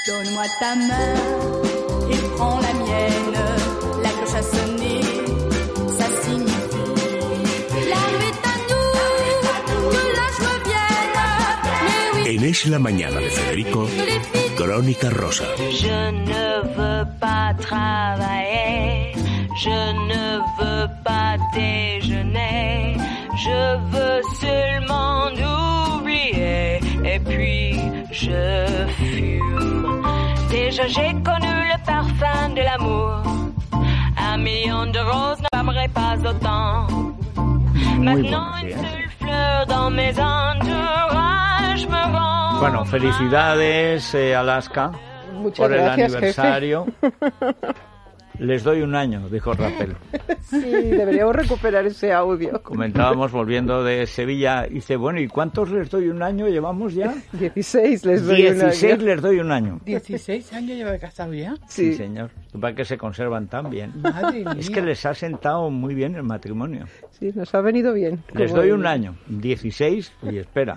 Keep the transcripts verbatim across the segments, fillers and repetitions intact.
Donne-moi ta main et prends la mienne. La cloche a sonné, ça signifie la nuit est à nous, que la joie vienne. Mais oui. En Es la Mañana de Federico, Crónica Rosa. Je ne veux pas travailler, je ne veux pas déjeuner, je veux seulement oublier et puis je fume. Déjà j'ai connu le parfum de l'amour, un million de roses n'aimerait pas autant. Maintenant une seule fleur dans mes entourages me rend. Bueno, felicidades eh, Alaska. Muchas por el gracias, aniversario. Les doy un año, dijo Rappel. Sí, deberíamos recuperar ese audio. Comentábamos volviendo de Sevilla, y dice, bueno, ¿y cuántos les doy un año? ¿Llevamos ya? dieciséis les doy un año. dieciséis les doy un año. ¿dieciséis años lleva casado ya? Sí, Sí. señor. Para que se conservan tan bien. Madre mía. Es que les ha sentado muy bien el matrimonio. Sí, nos ha venido bien. Les Como doy el- un año, dieciséis, y espera.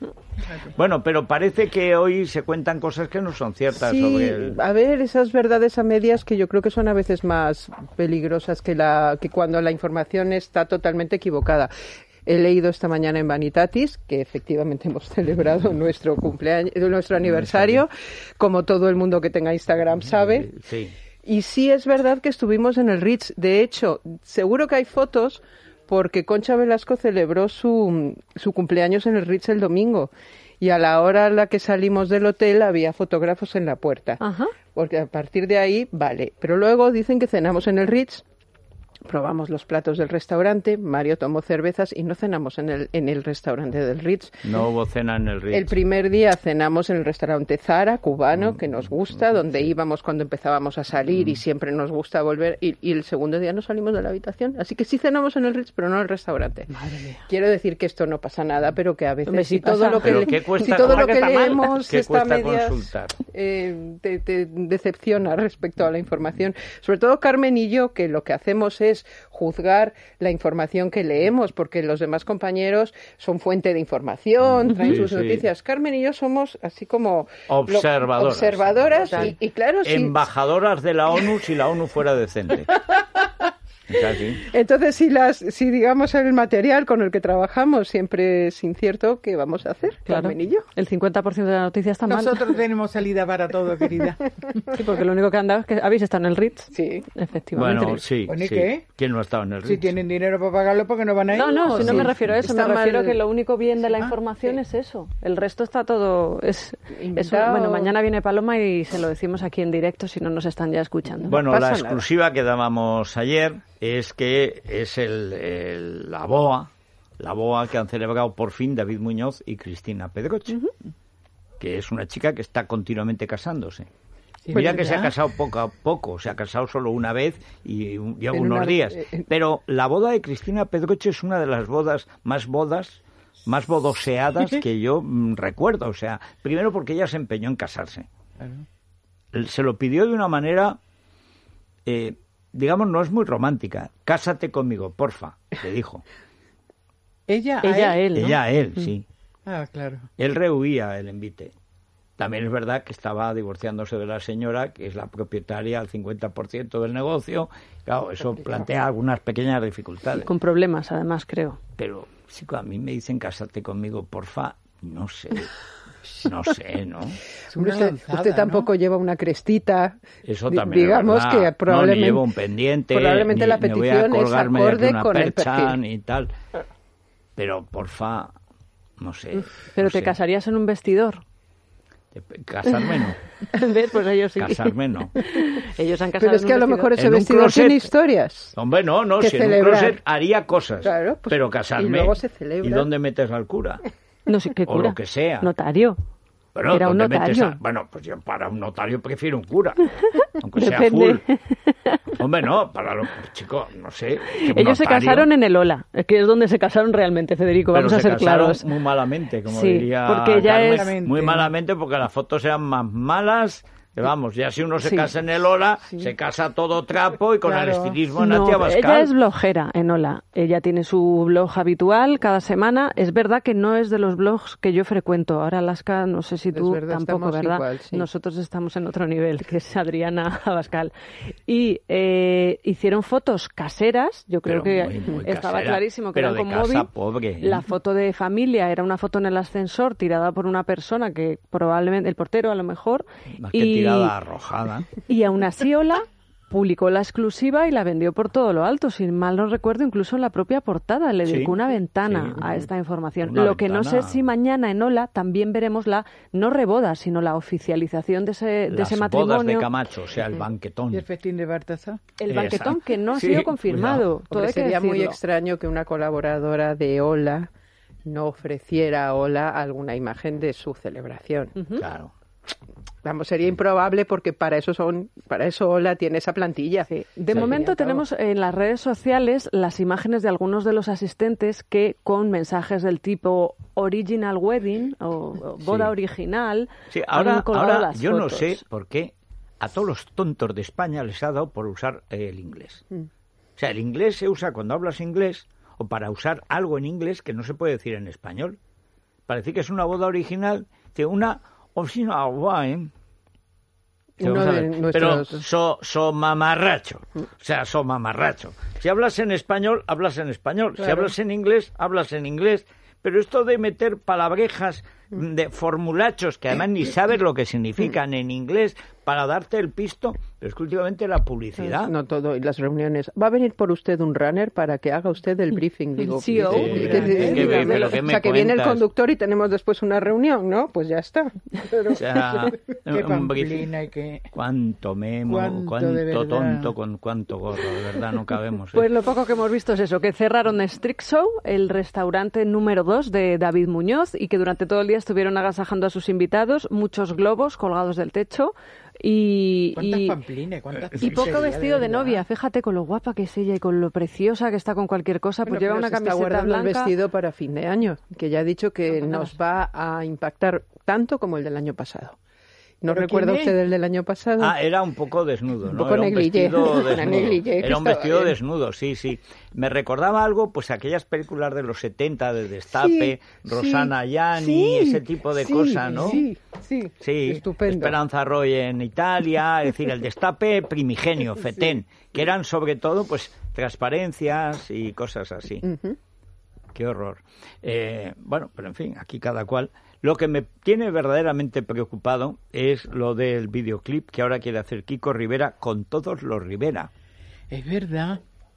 Bueno, pero parece que hoy se cuentan cosas que no son ciertas Sí, sobre el... a ver, esas verdades a medias que yo creo que son a veces más peligrosas que, la, que cuando la información está totalmente equivocada. He leído esta mañana en Vanitatis que efectivamente hemos celebrado nuestro cumpleaños, nuestro aniversario, como todo el mundo que tenga Instagram sabe. Sí. Y sí es verdad que estuvimos en el Ritz. De hecho, seguro que hay fotos porque Concha Velasco celebró su, su cumpleaños en el Ritz el domingo. Y a la hora a la que salimos del hotel había fotógrafos en la puerta. Ajá. Porque a partir de ahí, vale. Pero luego dicen que cenamos en el Ritz, probamos los platos del restaurante, Mario tomó cervezas y no cenamos en el, en el restaurante del Ritz. No hubo cena en el Ritz. El primer día cenamos en el restaurante Zara, cubano, que nos gusta, donde íbamos cuando empezábamos a salir y siempre nos gusta volver. Y, y el segundo día no salimos de la habitación. Así que sí cenamos en el Ritz, pero no en el restaurante. Madre mía. Quiero decir que esto no pasa nada, pero que a veces Hombre, sí si todo pasa. lo que, Pero le- ¿qué cuesta- si todo lo ¿qué que está mal? leemos ¿Qué está a cuesta medias, consultar? eh, te, te decepciona respecto a la información. Sobre todo Carmen y yo, que lo que hacemos es juzgar la información que leemos, porque los demás compañeros son fuente de información, traen Sí, sus sí. noticias. Carmen y yo somos así como lo- Observadoras. observadoras y, y claro, sí. Embajadoras de la ONU si la ONU fuera decente. Es así. Entonces, si las, si digamos el material con el que trabajamos siempre es incierto, ¿qué vamos a hacer, Claro. Carmen y yo? El cincuenta por ciento de la noticia está mal. Nosotros tenemos salida para todo, querida. Sí, porque lo único que han dado es que habéis estado en el Ritz. Sí. Efectivamente. Bueno, sí, Bueno, ¿y sí. qué? ¿Quién no ha estado en el Ritz? Si tienen dinero para pagarlo, ¿por qué no van a ir? No, no, si no sí. me refiero a eso, Está me refiero mal- a que lo único bien de la Ah, información sí. es eso. El resto está todo... es, es Inventado. Bueno, mañana viene Paloma y se lo decimos aquí en directo si no nos están ya escuchando. Bueno, pasa la nada. exclusiva que dábamos ayer es que es el, el- la boa, la boa que han celebrado por fin David Muñoz y Cristina Pedroche, que es una chica que está continuamente casándose. Sí, Mira ¿verdad? que se ha casado poco a poco, se ha casado solo una vez y, un- y En algunos una- días. eh, Pero la boda de Cristina Pedroche es una de las bodas más bodas, más bodoseadas que yo mm, recuerdo. O sea, primero porque ella se empeñó en casarse. Claro. Se lo pidió de una manera, eh, digamos, no es muy romántica. Cásate conmigo, porfa, le dijo. Ella, a Ella a él. él, ¿no? Ella a él, sí. Ah, claro. Él rehuía el envite. También es verdad que estaba divorciándose de la señora, que es la propietaria al cincuenta por ciento del negocio. Claro, eso plantea algunas pequeñas dificultades. Con problemas, además, creo. Pero, chico, a mí me dicen cásate conmigo, porfa, no sé. No sé, ¿no? Es Hombre, una usted, lanzada, usted ¿no? tampoco lleva una crestita. Eso Di- también digamos es verdad. que No, probablemente ni llevo un pendiente, probablemente ni la me voy a petición es colgarme de aquí acorde una con el percha perfil. ni tal. Pero, porfa, no sé. Pero no te sé. casarías en un vestidor. Casarme no. ¿Ves? Pues ellos sí. Casarme no. Ellos han casado Pero es en que a un lo vestidor. mejor ese En un vestidor closet. tiene historias. Hombre, no, no, Que si en un celebrar. closet haría cosas. Claro, pues, pero casarme. y luego se celebra. ¿Y dónde metes al cura? No sé qué O cura. lo que sea. Notario. Bueno, Era un ¿dónde metes notario. a- Bueno, pues yo para un notario prefiero un cura. Aunque sea Depende. full. Hombre, no, para los chicos, no sé. que un Ellos se notario- casaron en el Ola, que es donde se casaron realmente, Federico, pero vamos a se ser casaron claros. muy malamente, como Sí, diría porque ella Carmen, es- muy malamente porque las fotos eran más malas Vamos, ya si uno se Sí. casa en el Ola, se casa todo trapo y con Claro. el estilismo No, Natia Bascal. ella es blogera en Hola. Ella tiene su blog habitual cada semana. Es verdad que no es de los blogs que yo frecuento. Ahora, Alaska, no sé si Es tú verdad, tampoco, estamos ¿verdad? igual, sí. Nosotros estamos en otro nivel, que es Adriana Abascal. Y eh, hicieron fotos caseras. Yo creo Pero que muy, muy estaba casera, clarísimo que pero eran de con casa móvil. pobre, ¿eh? La foto de familia era una foto en el ascensor tirada por una persona que probablemente, el portero a lo mejor. Más que y, tirada arrojada. y aún así, Hola publicó la exclusiva y la vendió por todo lo alto. Si mal no recuerdo, incluso en la propia portada le Sí, dedicó una ventana sí. a esta información. Una Lo que no sé ventana. si mañana en Hola también veremos la, no reboda, sino la oficialización de ese, de Las ese bodas matrimonio. de Camacho, o sea, el banquetón. Y el festín de Baltasar. El banquetón Exacto. que no ha Sí, sido confirmado. cuidado. Todo Hombre, hay que sería muy decirlo. extraño que una colaboradora de Hola no ofreciera a Hola alguna imagen de su celebración. Claro. Vamos, sería improbable porque para eso son, para eso Hola tiene esa plantilla. Sí. De Sí. momento tenemos en las redes sociales las imágenes de algunos de los asistentes que con mensajes del tipo Original Wedding o, o boda Sí. original Sí, han ahora, colgado ahora las yo no fotos. sé por qué a todos los tontos de España les ha dado por usar eh, el inglés. Mm. O sea, el inglés se usa cuando hablas inglés o para usar algo en inglés que no se puede decir en español. Parece que es una boda original de una original wine. Que Uno vamos a de ver, nuestros- Pero so, so mamarracho, o sea, so mamarracho. Si hablas en español, hablas en español. Si Claro. hablas en inglés, hablas en inglés. Pero esto de meter palabrejas, de formulachos, que además ni sabes lo que significan en inglés, para darte el pisto, pero es que últimamente la publicidad... No todo, y las reuniones. Va a venir por usted un runner para que haga usted el briefing, digo. Sí, o- ¿qué- Sí, qué- ¿qué- qué- qué- pero qué o me sea, que viene el cuentas? conductor y tenemos después una reunión, ¿no? Pues ya está. Pero- O sea, Qué un briefing. pamplina y qué... Cuánto memo, Cuánto cuánto, de verdad. tonto, con cuánto gorro, de verdad no cabemos. ¿eh? Pues lo poco que hemos visto es eso, que cerraron Street Show, el restaurante número dos de David Muñoz, y que durante todo el día estuvieron agasajando a sus invitados, muchos globos colgados del techo y, ¿Cuántas y, pamplines? ¿Cuántas y poco tonterías, vestido de verdad? novia. Fíjate con lo guapa que es ella y con lo preciosa que está con cualquier cosa, pues Bueno, lleva pero una se está camiseta guardando el blanca. vestido para fin de año, que ya ha dicho que No, nos va a impactar tanto como el del año pasado. ¿No ¿Pero recuerda quién es? usted el del año pasado? Ah, era un poco desnudo, Un ¿no? poco Era un negligé. vestido Una desnudo. negligé que Era un estaba vestido bien. desnudo, sí, sí. Me recordaba algo, pues aquellas películas de los setenta, de Destape, Sí, Rosana sí, Yani, sí, ese tipo de sí, cosas, ¿no? Sí, sí, Sí, estupendo. Esperanza Roy en Italia, es decir, el Destape primigenio, Fetén, que eran sobre todo, pues, transparencias y cosas así. Ujú. Qué horror. Eh, bueno, pero en fin, aquí cada cual. Lo que me tiene verdaderamente preocupado es lo del videoclip que ahora quiere hacer Kiko Rivera con todos los Rivera. Es verdad.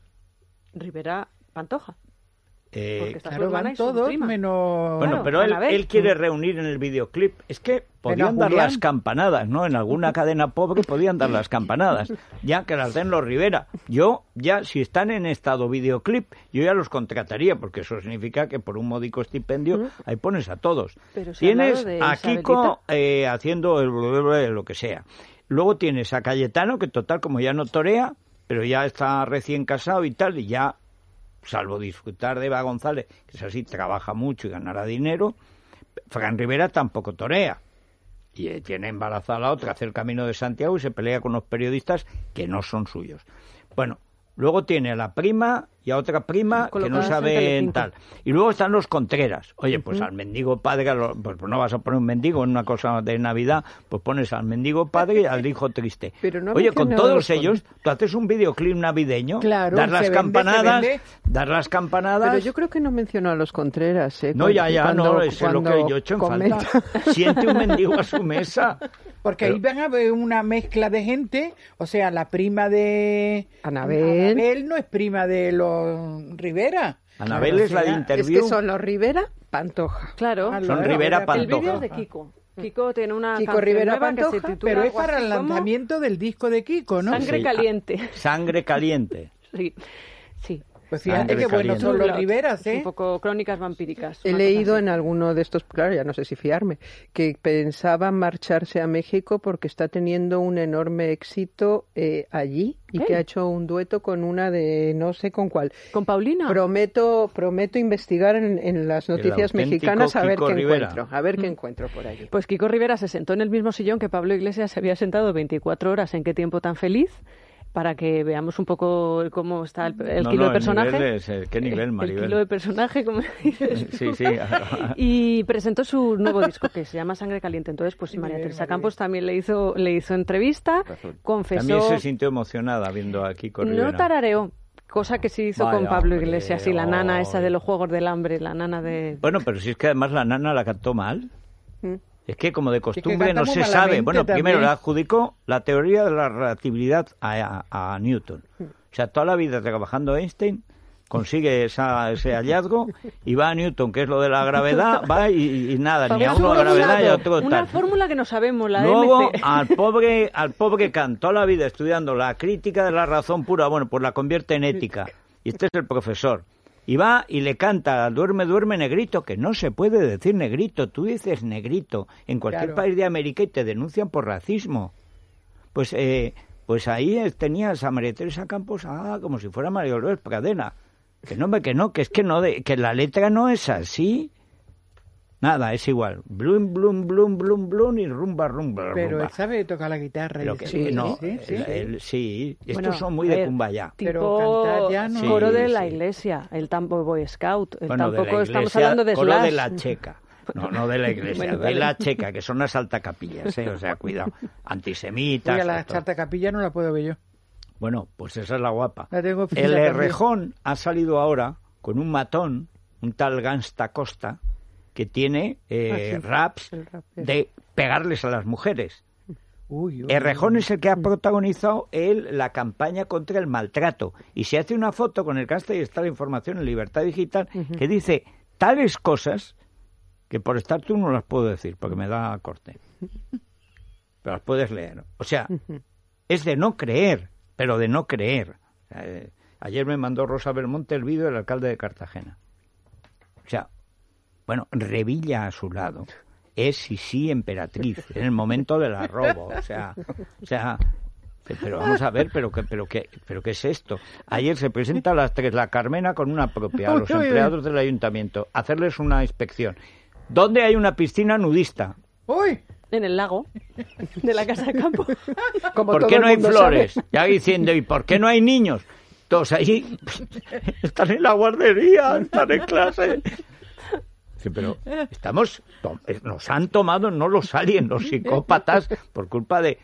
Rivera Pantoja. Eh, Porque está su Claro, hermana van y su todos prima. menos... bueno, Claro, pero él, Anabel. él quiere reunir en el videoclip. Es que podían dar Julián. las campanadas, ¿no? En alguna cadena pobre podían dar las campanadas. Ya que las den los Rivera. Yo, ya, si están en estado videoclip, yo ya los contrataría, porque eso significa que por un módico estipendio ahí pones a todos. Pero si al Tienes lado de a Isabelita. Kiko eh, haciendo el lo que sea. Luego tienes a Cayetano, que total, como ya no torea, pero ya está recién casado y tal, y ya, salvo disfrutar de Eva González, que es así, trabaja mucho y ganará dinero, Fran Rivera tampoco torea. Y eh, tiene embarazada a la otra, hace el Camino de Santiago y se pelea con los periodistas que no son suyos. Bueno, luego tiene a la prima y a otra prima que no Colocadas en saben Telecinco. tal. Y luego están los Contreras. Oye, pues al mendigo padre, a lo- pues no vas a poner un mendigo en una cosa de Navidad, pues pones al mendigo padre y al hijo triste. Pero no ha Oye, con mencionado todos los ellos, tú haces un videoclip navideño, Claro, das las se vende, campanadas, se vende. das las campanadas... Pero yo creo que no mencionó a los Contreras, ¿eh? No, ya, ya, Cuando- no, eso es lo que cuando yo he hecho en comenta. falta. Siente un mendigo a su mesa. Porque Pero- ahí van a ver una mezcla de gente, o sea, la prima de... Anabel. Anabel no es prima de los Rivera. Anabel Claro, es la de será- Es Interview. que son los Rivera Pantoja. Claro. Ah, Son lo- Rivera lo- Pantoja. El vídeo es de Kiko. Kiko tiene una Kiko canción Rivera nueva que se Pantoja, titula Pero es algo para el así como lanzamiento del disco de Kiko, ¿no? Sangre Sí. caliente. Sangre caliente. Sí, sí. Pues fíjate Sangre qué buenos son los Blood. Riveras, ¿eh? Un poco crónicas vampíricas. He una leído cosa en alguno de estos, claro, ya no sé si fiarme, que pensaba marcharse a México porque está teniendo un enorme éxito eh, allí y Hey. que ha hecho un dueto con una de no sé con cuál. así. Con Paulina. Prometo, prometo investigar en, en las noticias auténtico mexicanas a ver Kiko qué Rivera. encuentro, a ver qué encuentro por allí. Pues Kiko Rivera se sentó en el mismo sillón que Pablo Iglesias se había sentado veinticuatro horas en Qué tiempo tan feliz, para que veamos un poco cómo está el, el No, kilo no, de personaje. El nivel es, eh, ¿Qué nivel, El Maribel? kilo de personaje, como dices tú. Sí, sí. Y presentó su nuevo disco que se llama Sangre Caliente. Entonces, pues María Teresa Campos también le hizo le hizo entrevista, confesó. También se sintió emocionada viendo a Kiko Rivera. No tarareó, cosa que sí hizo Vaya, con Pablo hombre, Iglesias y la nana ay. esa de los Juegos del Hambre, la nana de... Bueno, pero si es que además la nana la cantó mal. Mm. Es que como de que costumbre no canta se muy sabe. malamente Bueno, también. primero le adjudicó la teoría de la relatividad a, a- a Newton. O sea, toda la vida trabajando Einstein consigue esa, ese hallazgo y va a Newton, que es lo de la gravedad, va y, y nada, ni a uno la gravedad y a otro Una tal. fórmula que no sabemos, la Luego M C. al pobre al pobre Kant, toda la vida estudiando la crítica de la razón pura, bueno, pues la convierte en ética. Y este es el profesor. Y va y le canta, duerme, duerme, negrito, que no se puede decir negrito, tú dices negrito en cualquier Claro. país de América y te denuncian por racismo. Pues eh, pues ahí eh, tenías a María Teresa Campos, ah, como si fuera María Dolores Pradena. Que no, que no, que es que no, de, que la letra no es así. Nada, es igual. Blum, blum, blum, blum, blum y rumba, rumba, Pero rumba. él sabe tocar la guitarra. y Pero que eso, sí, no, sí, sí. él- él- sí, estos Bueno, son muy a de ver, Kumbaya. Pero Tipo cantar ya no. coro Sí, de la sí. iglesia, el tampoco Boy Scout, el Bueno, de tampoco la estamos iglesia, hablando de coro Slash. de la checa. No, no de la iglesia, Bueno, de vale. la checa, que son las altacapillas, ¿eh? O sea, cuidado, antisemitas. Oiga, la todo. charta capilla no la puedo ver yo. Bueno, pues esa es la guapa. La tengo fija El también. Errejón ha salido ahora con un matón, un tal Gangsta Costa, que tiene eh, Ah, sí, raps el rap, eso. de pegarles a las mujeres. Uy, uy, Errejón uy. es el que ha protagonizado él la campaña contra el maltrato. Y se hace una foto con el Gangsta y está la información en Libertad Digital que dice tales cosas que por estar tú no las puedo decir porque me da corte. Pero las puedes leer. O sea, es de no creer, pero de no creer. Eh, ayer me mandó Rosa Belmonte el vídeo del alcalde de Cartagena. O sea, bueno, Revilla a su lado es Sisi emperatriz en el momento del arrobo. O sea, o sea, pero vamos a ver, pero qué, pero qué, pero qué es esto. Ayer se presenta a las tres la Carmena con una propia a los Uy, uy, uy. empleados del ayuntamiento, a hacerles una inspección. ¿Dónde hay una piscina nudista? ¡Uy! En el lago de la casa de campo. Como ¿Por todo qué el no hay mundo flores? sabe. Ya diciendo, ¿y por qué no hay niños? Todos ahí están en la guardería, están en clase. Sí, pero estamos, to- nos han tomado, no los aliens, los psicópatas, por culpa de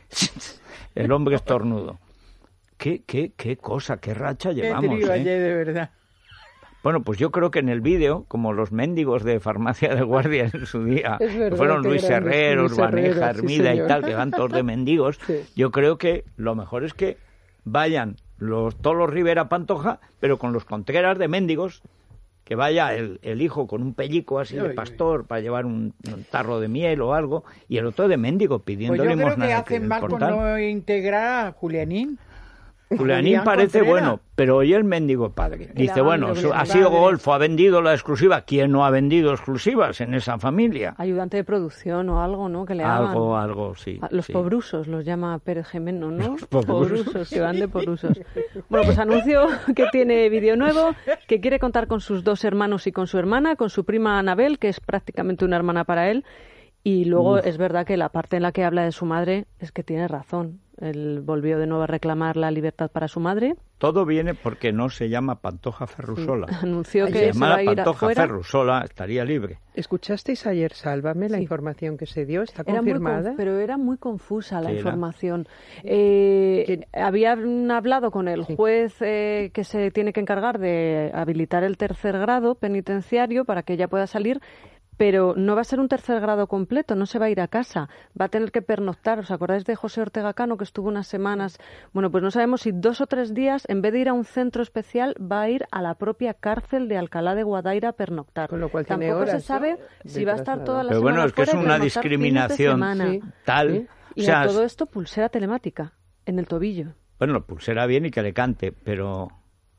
el hombre estornudo. ¿Qué, qué, qué cosa, qué racha Qué llevamos, trío ¿eh? ayer, de verdad. Bueno, pues yo creo que en el vídeo, como los mendigos de Farmacia de Guardia en su día, Es verdad, que fueron qué Luis grandes, Herrero, Luis Urbaneja, Herrero, sí, Hermida y señor. tal, que van todos de mendigos, Sí. yo creo que lo mejor es que vayan los, todos los Rivera Pantoja, pero con los Contreras de mendigos, que vaya el, el hijo con un pellico así Uy, de uy. pastor para llevar un, un tarro de miel o algo, y el otro de mendigo pidiendo Pues yo creo limosna que en el- hacen en el mal con portal. no integrar a Julianín. Julianín Julián parece Contreras. bueno, pero oye el mendigo padre. Dice, amable bueno, Julián. ha sido Padre. Golfo, ha vendido la exclusiva. ¿Quién no ha vendido exclusivas en esa familia? Ayudante de producción o algo, ¿no? Que le hagan. Algo, algo, sí. A Los sí. pobrusos los llama Pérez Gemeno, ¿no? Los pobrusos. que van de pobrusos. Bueno, pues anunció que tiene vídeo nuevo, que quiere contar con sus dos hermanos y con su hermana, con su prima Anabel, que es prácticamente una hermana para él. Y luego es verdad que la parte en la que habla de su madre es que tiene razón. Él volvió de nuevo a reclamar la libertad para su madre. Todo viene porque no se llama Pantoja Ferrusola. Anunció Si que se se va llamara a ir Pantoja afuera. Ferrusola, estaría libre. ¿Escuchasteis ayer, Sálvame, la Sí. información que se dio? ¿Está Era muy confirmada? conf- pero era muy confusa la Sí, era. información. Eh, ¿Quién? habían hablado con el juez eh, que se tiene que encargar de habilitar el tercer grado penitenciario para que ella pueda salir, pero no va a ser un tercer grado completo, no se va a ir a casa, va a tener que pernoctar. ¿Os acordáis de José Ortega Cano, que estuvo unas semanas? Bueno, pues no sabemos si dos o tres días, en vez de ir a un centro especial, va a ir a la propia cárcel de Alcalá de Guadaira a pernoctar. Con lo cual tiene Tampoco horas, se sabe ¿no? si de va a estar traslado. toda la Pero bueno, semana es que es fuera y una pernoctar fines de discriminación semana. Sí. tal. Sí. Y O sea, a todo esto pulsera telemática en el tobillo. bueno, pulsera bien y que le cante, pero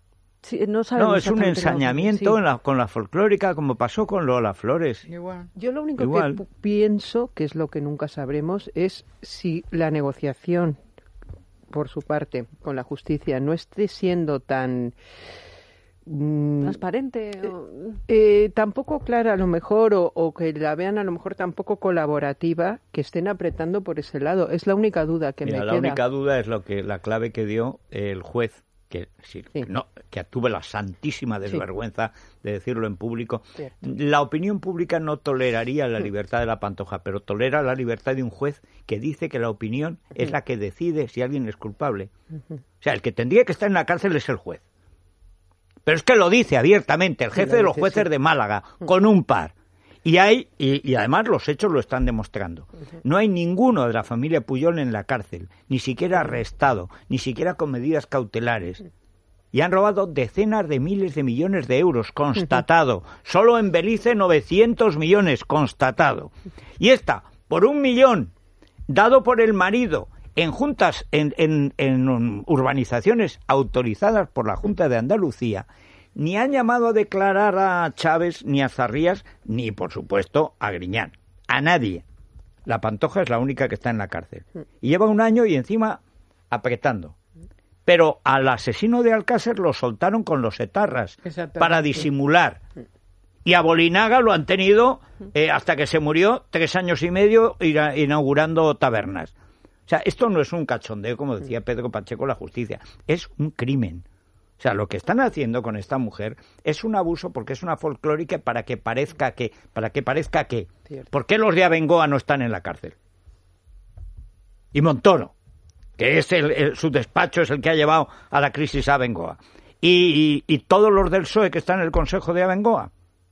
Sí, no sabemos No, es un exactamente lo que- ensañamiento sí. en la- con la folclórica, como pasó con Lola Flores. Igual. Yo lo único Igual. que pu- pienso, que es lo que nunca sabremos, es si la negociación, por su parte, con la justicia no esté siendo tan... mm, Transparente. o- eh, tampoco clara a lo mejor, o, o que la vean a lo mejor tampoco colaborativa, que estén apretando por ese lado. Es la única duda que Mira, me la queda. única duda es lo que la clave que dio el juez, que sí, Sí. no, que tuve la santísima desvergüenza de decirlo en público. Cierto. La opinión pública no toleraría la libertad de la Pantoja, pero tolera la libertad de un juez que dice que la opinión es la que decide si alguien es culpable. O sea, el que tendría que estar en la cárcel es el juez. Pero es que lo dice abiertamente el Sí, jefe lo de los dice, jueces sí. de Málaga, con un par. Y hay y, y además los hechos lo están demostrando. No hay ninguno de la familia Puyol en la cárcel, ni siquiera arrestado, ni siquiera con medidas cautelares. Y han robado decenas de miles de millones de euros, constatado. Solo en Belice novecientos millones, constatado. Y esta, por un millón, dado por el marido, en juntas, en, en, en urbanizaciones autorizadas por la Junta de Andalucía, ni han llamado a declarar a Chávez, ni a Zarrías, ni, por supuesto, a Griñán. A nadie. La Pantoja es la única que está en la cárcel. Y lleva un año y encima apretando. Pero al asesino de Alcácer lo soltaron con los etarras Exactamente. para disimular. Y a Bolinaga lo han tenido eh, hasta que se murió, tres años y medio ira- inaugurando tabernas. O sea, esto no es un cachondeo, como decía Pedro Pacheco, la justicia. Es un crimen. O sea, lo que están haciendo con esta mujer es un abuso porque es una folclórica para que parezca que, para que parezca que. Cierto. ¿Por qué los de Abengoa no están en la cárcel? Y Montoro, que es el, el- su despacho es el que ha llevado a la crisis a Abengoa. Y, y, y todos los del P S O E que están en el Consejo de Abengoa.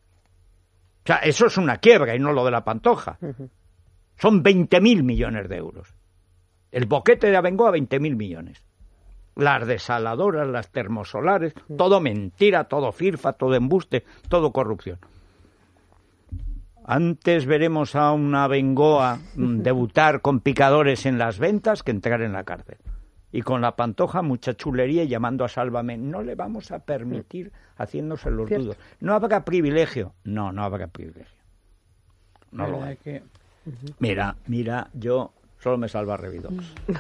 O sea, eso es una quiebra y no lo de la Pantoja. Son veinte mil millones de euros. El boquete de Abengoa, veinte mil millones. Las desaladoras, las termosolares, todo mentira, todo firfa, todo embuste, todo corrupción. Antes veremos a una Abengoa mm, debutar con picadores en las ventas que entrar en la cárcel. Y con la Pantoja, mucha chulería y llamando a Sálvame. No le vamos a permitir haciéndose los Cierto. dudos. No habrá privilegio. No, no habrá privilegio. No lo ¿Verdad hay. que- Mira, mira, yo solo me salva Revidox.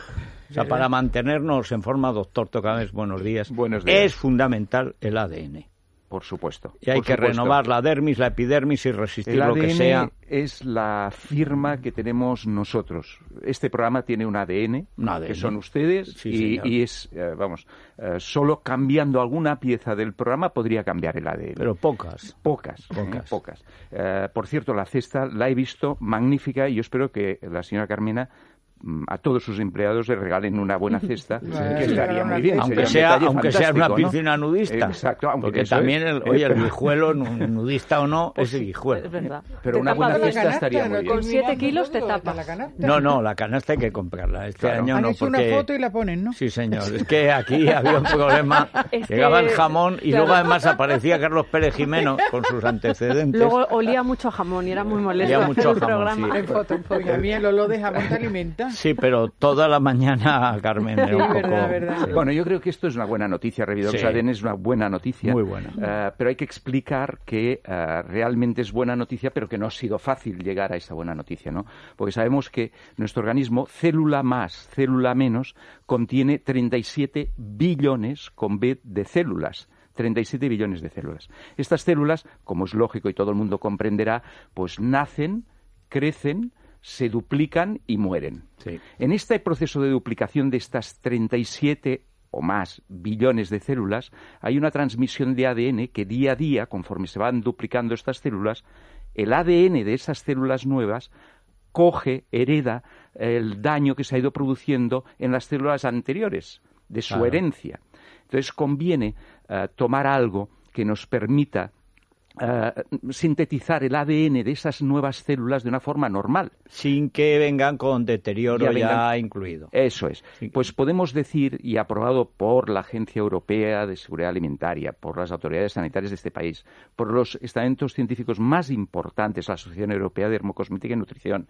O sea, para mantenernos en forma, doctor Tocames, buenos días. Buenos días. Es fundamental el A D N. Por supuesto. Y hay por que supuesto. renovar la dermis, la epidermis y resistir El lo A D N que sea. es la firma que tenemos nosotros. Este programa tiene un A D N, Un A D N. que son ustedes, Sí, y, señor. y es, eh, vamos, eh, solo cambiando alguna pieza del programa podría cambiar el A D N. Pero pocas. Pocas, Pocas. ¿eh? Pocas. Eh, por cierto, la cesta la he visto magnífica y yo espero que la señora Carmena mm, a todos sus empleados le regalen una buena cesta, Sí, que sí, estaría una muy bien. cesta. Aunque sería un sea, detalle aunque sea una fantástico, ¿no? piscina nudista. Exacto, aunque Porque eso también, es. el, Eh, oye, el pero- guijuelo, nu- nudista o no, es el guijuelo. Es verdad. Pero Te una tapa buena bien. cesta estaría muy bien. Con siete kilos te tapa. La canasta. No, no, la canasta hay que comprarla. Este Claro. año Han no, hecho porque... una foto y la ponen, ¿no? Sí, señor. Es que aquí había un problema. Es que- Llegaba el jamón y claro. luego además aparecía Carlos Pérez Jimeno con sus antecedentes. Luego olía mucho a jamón y era muy molesto Olía hacer mucho el jamón, programa. sí. En foto, en foto. A mí el olor de jamón te alimenta. Sí, pero toda la mañana, Carmen, era un Sí, poco... verdad, verdad. sí. Bueno, yo creo que esto es una buena noticia, Revidox Sí. A D N es una buena noticia. Muy buena. Eh, pero hay que explicar que eh, realmente es buena noticia, pero que no ha sido fácil llegar a esa buena noticia, ¿no? Porque sabemos que nuestro organismo, célula más, célula menos, contiene treinta y siete billones con B de células. treinta y siete billones de células. Estas células, como es lógico y todo el mundo comprenderá, pues nacen, crecen, se duplican y mueren. Sí. En este proceso de duplicación de estas treinta y siete o más billones de células, hay una transmisión de A D N que día a día, conforme se van duplicando estas células, el A D N de esas células nuevas coge, hereda el daño que se ha ido produciendo en las células anteriores, de su Claro. herencia. Entonces conviene eh, tomar algo que nos permita eh, sintetizar el A D N de esas nuevas células de una forma normal. Sin que vengan con deterioro Ya ya, vengan- incluido. Eso es. Sí. Pues podemos decir, y aprobado por la Agencia Europea de Seguridad Alimentaria, por las autoridades sanitarias de este país, por los estamentos científicos más importantes, la Asociación Europea de Dermocosmética y Nutrición,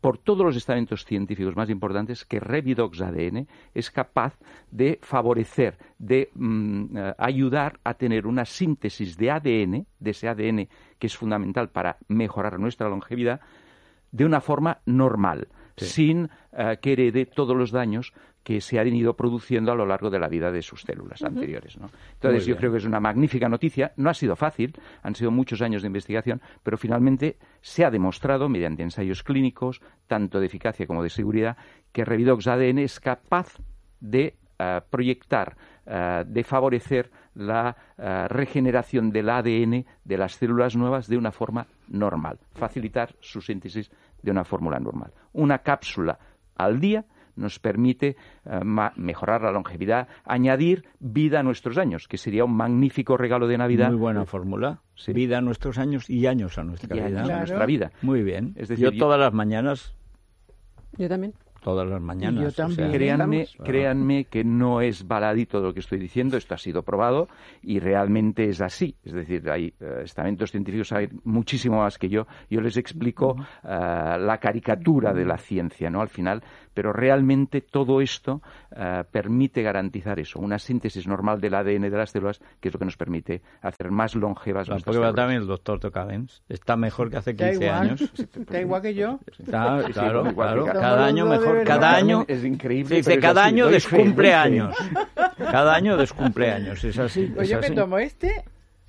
por todos los estamentos científicos más importantes, que Revidox A D N es capaz de favorecer, de mm, eh, ayudar a tener una síntesis de A D N, de ese A D N que es fundamental para mejorar nuestra longevidad, de una forma normal, sí. sin uh, que herede todos los daños que se han ido produciendo a lo largo de la vida de sus células uh-huh. anteriores, ¿no? Entonces yo creo que es una magnífica noticia. No ha sido fácil, han sido muchos años de investigación, pero finalmente se ha demostrado mediante ensayos clínicos, tanto de eficacia como de seguridad, que Revidox A D N es capaz de uh, proyectar, uh, de favorecer la uh, regeneración del A D N de las células nuevas de una forma normal, facilitar su síntesis de una fórmula normal. Una cápsula al día nos permite uh, ma- mejorar la longevidad, añadir vida a nuestros años, que sería un magnífico regalo de Navidad. Muy buena fórmula. Sí. Vida a nuestros años y años a nuestra y vida. Años claro. a nuestra vida. Muy bien. Es decir, yo todas las mañanas... Yo también. Todas las mañanas. Yo también. O sea, créanme, créanme que no es baladito lo que estoy diciendo, esto ha sido probado y realmente es así. Es decir, hay uh, estamentos científicos, hay muchísimo más que yo. Yo les explico uh, la caricatura de la ciencia, ¿no? Al final, pero realmente todo esto uh, permite garantizar eso, una síntesis normal del A D N de las células, que es lo que nos permite hacer más longevas la nuestras prueba células. también el doctor Tocadens. Está mejor que hace Da quince igual. años. Está igual que yo. Está, Sí, claro, igual claro. que cada- Cada año Somos los mejor. dos de Cada verdad. año... Es increíble. Dice, pero es cada así. año Doy fe, descumple doy fe. años. Cada año descumple años, es así. Pues es yo me así. tomo este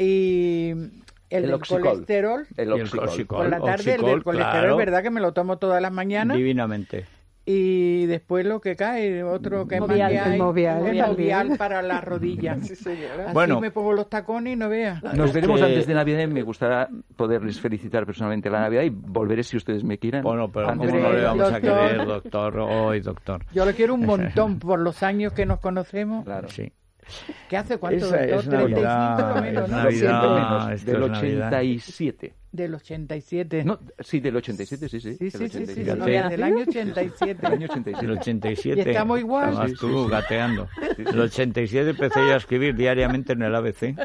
y el, El del oxicol. colesterol. El Y el oxicol. oxicol. Por la tarde el Oxicol, del colesterol, claro. es verdad que me lo tomo todas las mañanas. Divinamente. Y después lo que cae, otro que más Movial. que hay, El Movial. el Movial. Movial para las rodillas. Sí, señora. Así Bueno. me pongo los tacones y no veas. Nos Es veremos que- antes de Navidad y me gustará poderles felicitar personalmente la Navidad y volveré si ustedes me quieran. Bueno, pero antes ¿cómo de no le Navidad. vamos a doctor. querer, doctor? Hoy, doctor. Yo lo quiero un montón por los años que nos conocemos. Claro. Sí. ¿Qué hace cuánto, Esa doctor? es treinta y cinco Navidad, lo menos, es ¿no? Navidad. Siempre menos. Ah, esto Del es Navidad. ochenta y siete. Del ochenta y siete. No, sí, del ochenta y siete, sí, sí. Sí, del sí, sí, sí, ochenta y sí, siete. no, Fíjate. desde el año ochenta y siete. Del año ochenta y El siete. ochenta y siete. Y estamos igual. Estabas Sí, sí, tú sí. gateando. El ochenta y siete empecé yo a escribir diariamente en el A B C.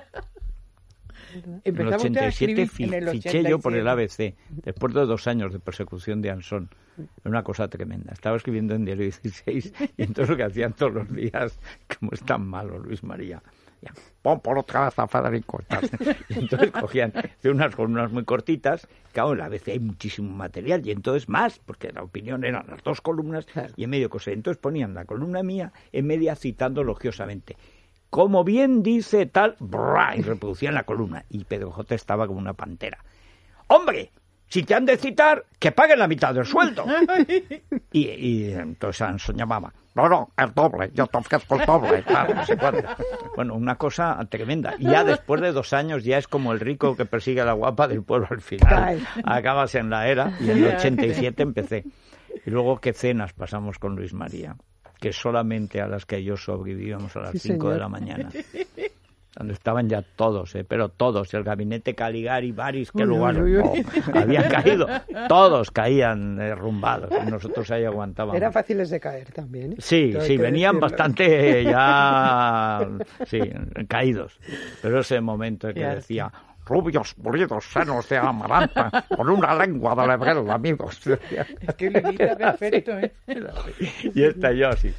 En el Empezamos usted ochenta a y siete escribir fi- en el fiché yo por el ochenta A y B C, después de dos años de persecución de Ansón. Era una cosa tremenda. Estaba escribiendo en Diario dieciséis y entonces lo que hacían todos los días, como es tan malo Luis María, ya, pon por otra vez a Federico. Y entonces cogían de unas columnas muy cortitas, claro, en la A B C hay muchísimo material, y entonces más, porque la opinión eran las dos columnas y en medio cosas. Entonces ponían la columna mía en media citando elogiosamente. Como bien dice tal, brrr, y reproducían la columna. Y Pedro J. estaba como una pantera. ¡Hombre! Si te han de citar, que paguen la mitad del sueldo. Y, y entonces Anson llamaba. No, no, el doble, yo te ofrezco el doble. Claro, no sé cuánto. Bueno, una cosa tremenda. Y ya después de dos años ya es como el rico que persigue a la guapa del pueblo al final. Acabas en la era y en el ochenta y siete empecé. Y luego qué cenas pasamos con Luis María, que solamente a las que yo sobrevivíamos a las Sí, cinco de señor. la mañana. Donde estaban ya todos, ¿eh? Pero todos, el gabinete Caligari, Baris, qué Uy, lugar, uy, uy. oh, habían caído, todos caían derrumbados, y nosotros ahí aguantábamos. Eran fáciles de caer también, ¿eh? Sí, Todo hay sí, que venían decirlo. bastante ya, sí, caídos. Pero ese momento que Ya, decía, rubios, molidos, senos de amaranta, con una lengua de lebrel, amigos. Es que lo imita perfecto, ¿eh? Y está yo así,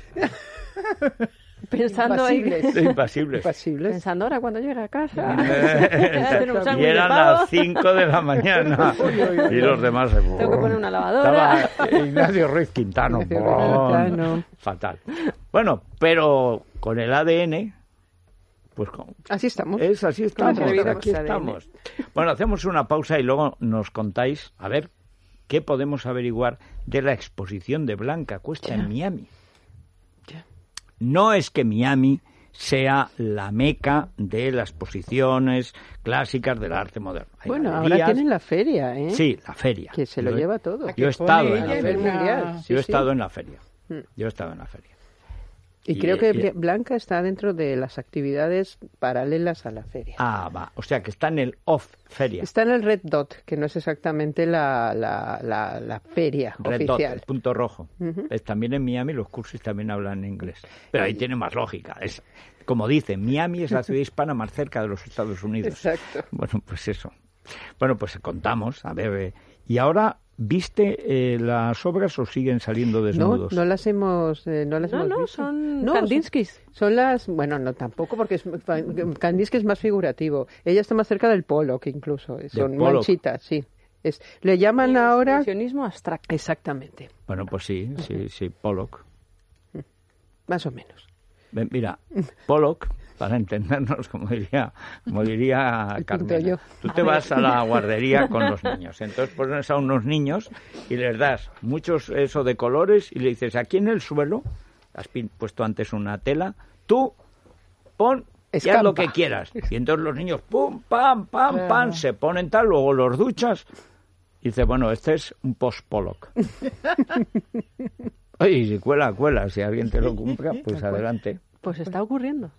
Pensando ahí, Impasibles. impasible. Impasibles. pensando ahora cuando llegue a casa. Eh, Hacer un y sándwich de eran pavo. las cinco de la mañana y los demás se... Tengo que poner una lavadora. Estaba Ignacio Ruiz Quintano. Ignacio Ruiz Quintano. Fatal. Bueno, pero con el A D N, pues con- Así estamos. es así estamos, Atrevidos aquí A D N. estamos. Bueno, hacemos una pausa y luego nos contáis, a ver, qué podemos averiguar de la exposición de Blanca Cuesta en Miami. No es que Miami sea la meca de las exposiciones clásicas del arte moderno. Hay Bueno, ahora galerías- tienen la feria, ¿eh? Sí, la feria. Que se lo Yo he- lleva todo. La que Yo he estado pone en la ella feria. una- mundial. Sí, Yo he sí. estado en la feria. Mm. Yo he estado en la feria. Y, Y- creo que y- Blanca está dentro de las actividades paralelas a la feria. Ah, va. O sea, que está en el off feria. Está en el Red Dot, que no es exactamente la, la, la, la feria Red Dot, oficial. el punto rojo. Ujú. Es, también en Miami los cursos también hablan inglés. Pero ahí tiene más lógica. Es, como dicen, Miami es la ciudad hispana más cerca de los Estados Unidos. Exacto. Bueno, pues eso. Bueno, pues contamos. A ver, eh, y ahora ¿viste eh, las obras o siguen saliendo desnudos? No, no las hemos, eh, no las No, hemos no, visto. son No, Kandinskis. Son las, bueno, no tampoco, porque es, Kandinsky es más figurativo. Ella está más cerca del Pollock incluso. Son Pollock. manchitas, sí. Es, le llaman ahora... Expresionismo abstracto. Exactamente, Bueno, pues sí, sí, sí, Pollock. más o menos. Ven, mira, Pollock, para entendernos, como diría, como diría Carmen, yo. tú te vas a la guardería con los niños, entonces pones a unos niños y les das muchos eso de colores y le dices, aquí en el suelo, has pin- puesto antes una tela, tú pon ya Escampa. lo que quieras. Y entonces los niños, pum, pam, pam, pam, se ponen tal, luego los duchas y dice, bueno, este es un post-Pollock. Oye, si cuela, cuela, si alguien te lo compra, pues adelante. Pues está ocurriendo.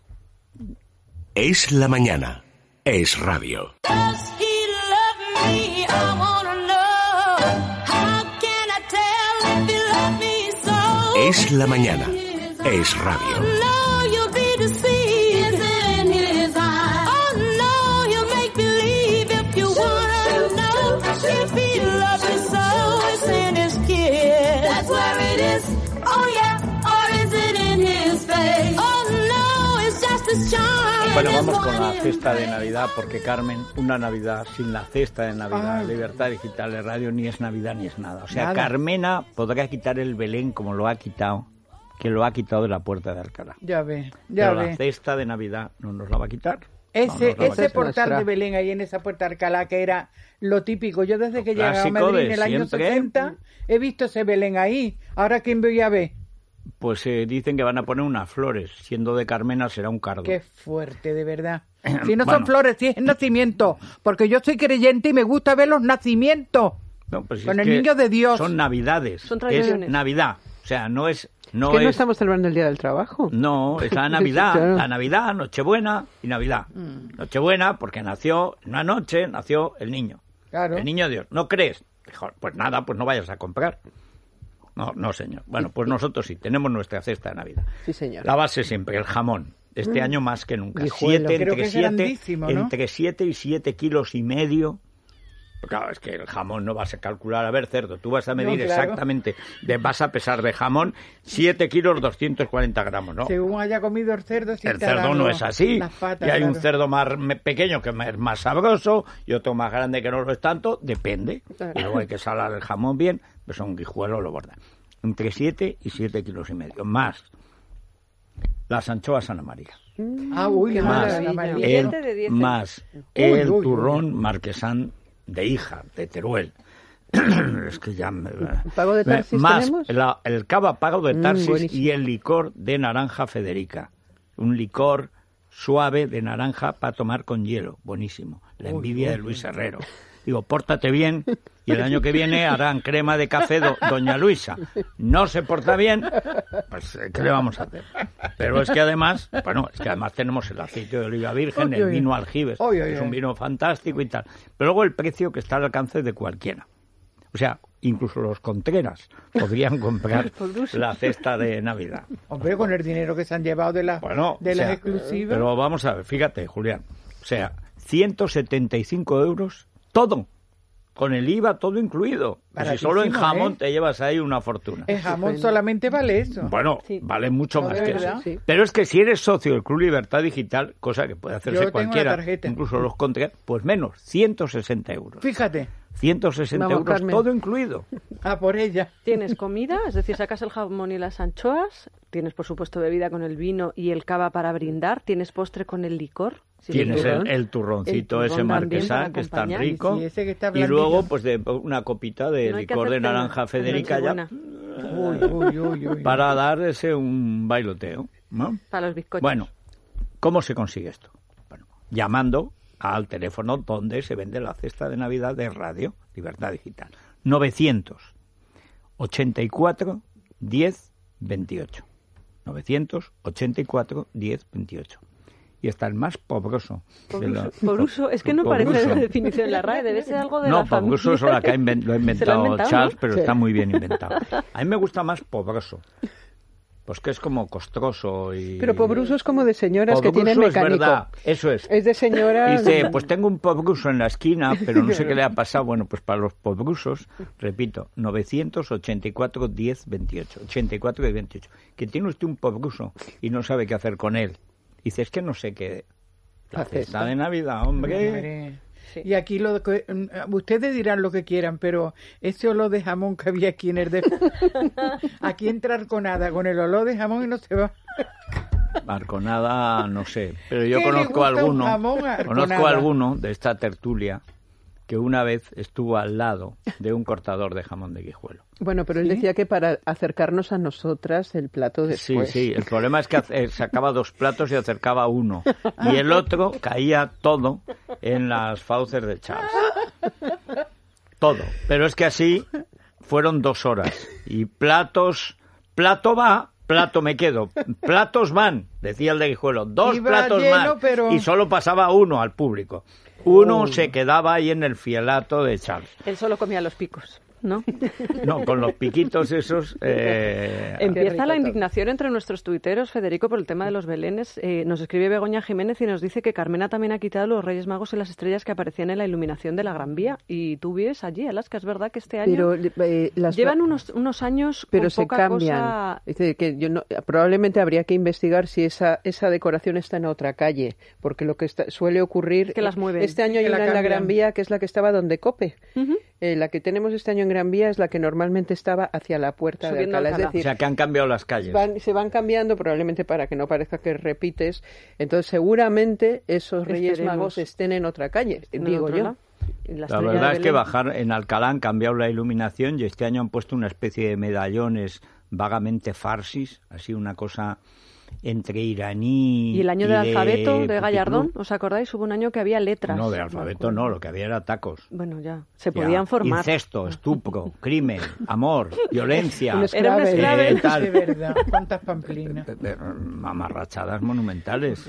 Es la mañana. Es radio. Does he love me? I wanna know. How can I tell if he loves me so? Es la mañana. Es radio. No, you'll be deceived. It's in his eyes. Oh no, he'll make believe if you wanna know. If he loves me so, it's in his kiss. That's where it is. Oh yeah, or is it in his face? Oh no, it's just his charm. Bueno, vamos con la cesta de Navidad, porque Carmen, una Navidad sin la cesta de Navidad, Ay. Libertad Digital de Radio, ni es Navidad ni es nada. O sea, Nada. Carmena podrá quitar el Belén como lo ha quitado, que lo ha quitado de la puerta de Alcalá. Ya ve, ya Pero la ve. cesta de Navidad no nos la va a quitar. No Ese, nos la va a ese quitar. portal nuestra. de Belén ahí en esa puerta de Alcalá, que era lo típico. Yo desde que llegaba a clásico Madrid de en el año siempre. sesenta he visto ese Belén ahí. Ahora, ¿quién voy a ver? Pues eh, dicen que van a poner unas flores. Siendo de Carmena será un cardo. Qué fuerte, de verdad. Si no Bueno. son flores, si es nacimiento. Porque yo soy creyente y me gusta ver los nacimientos. No, pues con es el que niño de Dios. Son Navidades. Son es tradiciones. Navidad. O sea, no es... No es que no es... estamos celebrando el Día del Trabajo. No, es la Navidad, Claro. la Navidad, Nochebuena y Navidad. Mm. Nochebuena porque nació, en una noche nació el niño. Claro. El niño Dios. ¿No crees? Dijo, pues nada, pues no vayas a comprar. No, no, señor. Bueno, pues nosotros sí, tenemos nuestra cesta de Navidad. Sí, señor. La base siempre, el jamón. Este año más que nunca. Guijuelo. Siete, Creo entre que es siete, grandísimo, ¿no? entre siete y siete kilos y medio. Claro, es que el jamón no vas a calcular, a ver, cerdo, tú vas a medir No, claro. exactamente, de, vas a pesar de jamón siete kilos doscientos cuarenta gramos, ¿no? Según haya comido el cerdo, sí El te cerdo hará no lo- es así. las patas, y hay un claro. cerdo más me- pequeño que es más sabroso y otro más grande que no lo es tanto, depende. Claro. Y luego hay que salar el jamón bien, pues son guijuelos, lo borda. Entre siete y siete kilos y medio, más las anchoas Ana María. Ah, uy, Qué madre, maravilla. la María. Y El, Billete de diez más Uy, el uy, uy. turrón marquesán de Híjar, de Teruel. Es que ya me... ¿Pago de Tarsis más tenemos? la- el cava pago de Mm, Tarsis buenísimo. y el licor de naranja Federica. Un licor suave de naranja para tomar con hielo. Buenísimo. La envidia de Luis Herrero. Digo, pórtate bien y el año que viene harán crema de café do- Doña Luisa. No se porta bien, pues eh, ¿qué le vamos a hacer? Pero es que además, bueno, es que además tenemos el aceite de oliva virgen, Uy, el uy. vino aljibes, Uy, uy, que es un uy. vino fantástico y tal. Pero luego el precio que está al alcance de cualquiera. O sea, incluso los Contreras podrían comprar la cesta de Navidad. Hombre, con el dinero que se han llevado de, la, Bueno, de o las sea, exclusivas. Pero vamos a ver, fíjate, Julián. O sea, ciento setenta y cinco euros, todo. Con el I V A, todo incluido. Pues si solo en Baratísimo, jamón ¿eh? te llevas ahí una fortuna. El jamón solamente vale eso. Bueno, Sí. vale mucho No, más de que verdad. eso. Sí. Pero es que si eres socio del Club Libertad Digital, cosa que puede hacerse Yo tengo cualquiera, la tarjeta. incluso los Contreras, pues menos, ciento sesenta euros. Fíjate, ciento sesenta Vamos, euros, Carmen. todo incluido. a por ella. Tienes comida, es decir, sacas el jamón y las anchoas, tienes por supuesto bebida con el vino y el cava para brindar, tienes postre con el licor. Sí, Tienes turrón. el, el turroncito El ese turrón también marquesán, para que es tan acompañar. rico. Sí, ese que está y blandito. luego, pues, de una copita de No hay que licor de hacer pena, naranja en Federica ya, Nochebuena. Uy, uy, uy, uy. para dar ese un bailoteo, ¿no? Para los bizcochos. Bueno, ¿cómo se consigue esto? Bueno, llamando al teléfono donde se vende la cesta de Navidad de Radio Libertad Digital. novecientos ochenta y cuatro diez veintiocho. novecientos ochenta y cuatro diez veintiocho. Y está el más pobroso. Por de la- uso, por uso. Es que no Pobruso. parece la definición de la R A E, debe ser algo de No, la familia. pobroso es la que ha inven- lo ha Se inventado, inventado, Charles, ¿no? pero Sí. está muy bien inventado. A mí me gusta más pobroso. Pues que es como costroso y... Pero pobruso es como de señoras que Pobruso tienen es mecánico. verdad, eso es. Es de señora... Dice, pues tengo un pobruso en la esquina, pero no sé qué le ha pasado. Bueno, pues para los pobrusos, repito, novecientos ochenta y cuatro diez veintiocho. ochenta y cuatro diez veintiocho. Que tiene usted un pobruso y no sabe qué hacer con él. Dice, es que no sé qué... La fiesta de Navidad, hombre... Hombre. Sí. Y aquí lo que, ustedes dirán lo que quieran, pero ese olor de jamón que había aquí en el de... aquí entrar con nada, con el olor de jamón y no se va. Arconada, no sé, pero yo ¿Qué le conozco gusta alguno, un jamón a conozco Arconada? alguno de esta tertulia que una vez estuvo al lado de un cortador de jamón de Guijuelo. Bueno, pero él ¿Sí? decía que para acercarnos a nosotras el plato después. Sí, sí, el problema es que hace- sacaba dos platos y acercaba uno, y el otro caía todo en las fauces de Charles. Todo, pero es que así fueron dos horas, y platos, plato va, plato me quedo, platos van, decía el de Guijuelo, dos Iba platos lleno, van, pero- y solo pasaba uno al público. Uno se quedaba ahí en el fielato de Charles. Él solo comía los picos, ¿no? No, con los piquitos esos... eh, Empieza la indignación entre nuestros tuiteros, Federico, por el tema de los belenes. Eh, nos escribe Begoña Jiménez y nos dice que Carmena también ha quitado los Reyes Magos y las estrellas que aparecían en la iluminación de la Gran Vía. Y tú vives allí, Alaska, es verdad que este año... Pero eh, las Llevan unos, unos años pero con se poca cambian. cosa... Dice que yo no, probablemente habría que investigar si esa esa decoración está en otra calle, porque lo que está- suele ocurrir Que las mueven. este año hay Que la una en la cambian. Gran Vía que es la que estaba donde Cope. Ujú. Eh, la que tenemos este año en Gran Vía es la que normalmente estaba hacia la puerta Subiendo de Alcalá. Alcalá. Es o decir, sea, que han cambiado las calles. van- se van cambiando probablemente para que no parezca que repites. Entonces, seguramente esos Reyes Esperemos. Magos estén en otra calle, en el digo otro yo. lado. Y la La estrella verdad de es que Belén. bajar en Alcalá han cambiado la iluminación y este año han puesto una especie de medallones vagamente farsis, así una cosa entre iraní Y el año del alfabeto de puticlub. Gallardón, ¿os acordáis? Hubo un año que había letras. No, de Me alfabeto acuerdo. no, lo que había era tacos. Bueno, ya, se Ya, podían formar. Incesto, estupro, crimen, amor, violencia, Un Era un Scrabble. Scrabble. eh, tal. De verdad, cuántas pamplinas. Eh, eh, Mamarrachadas monumentales.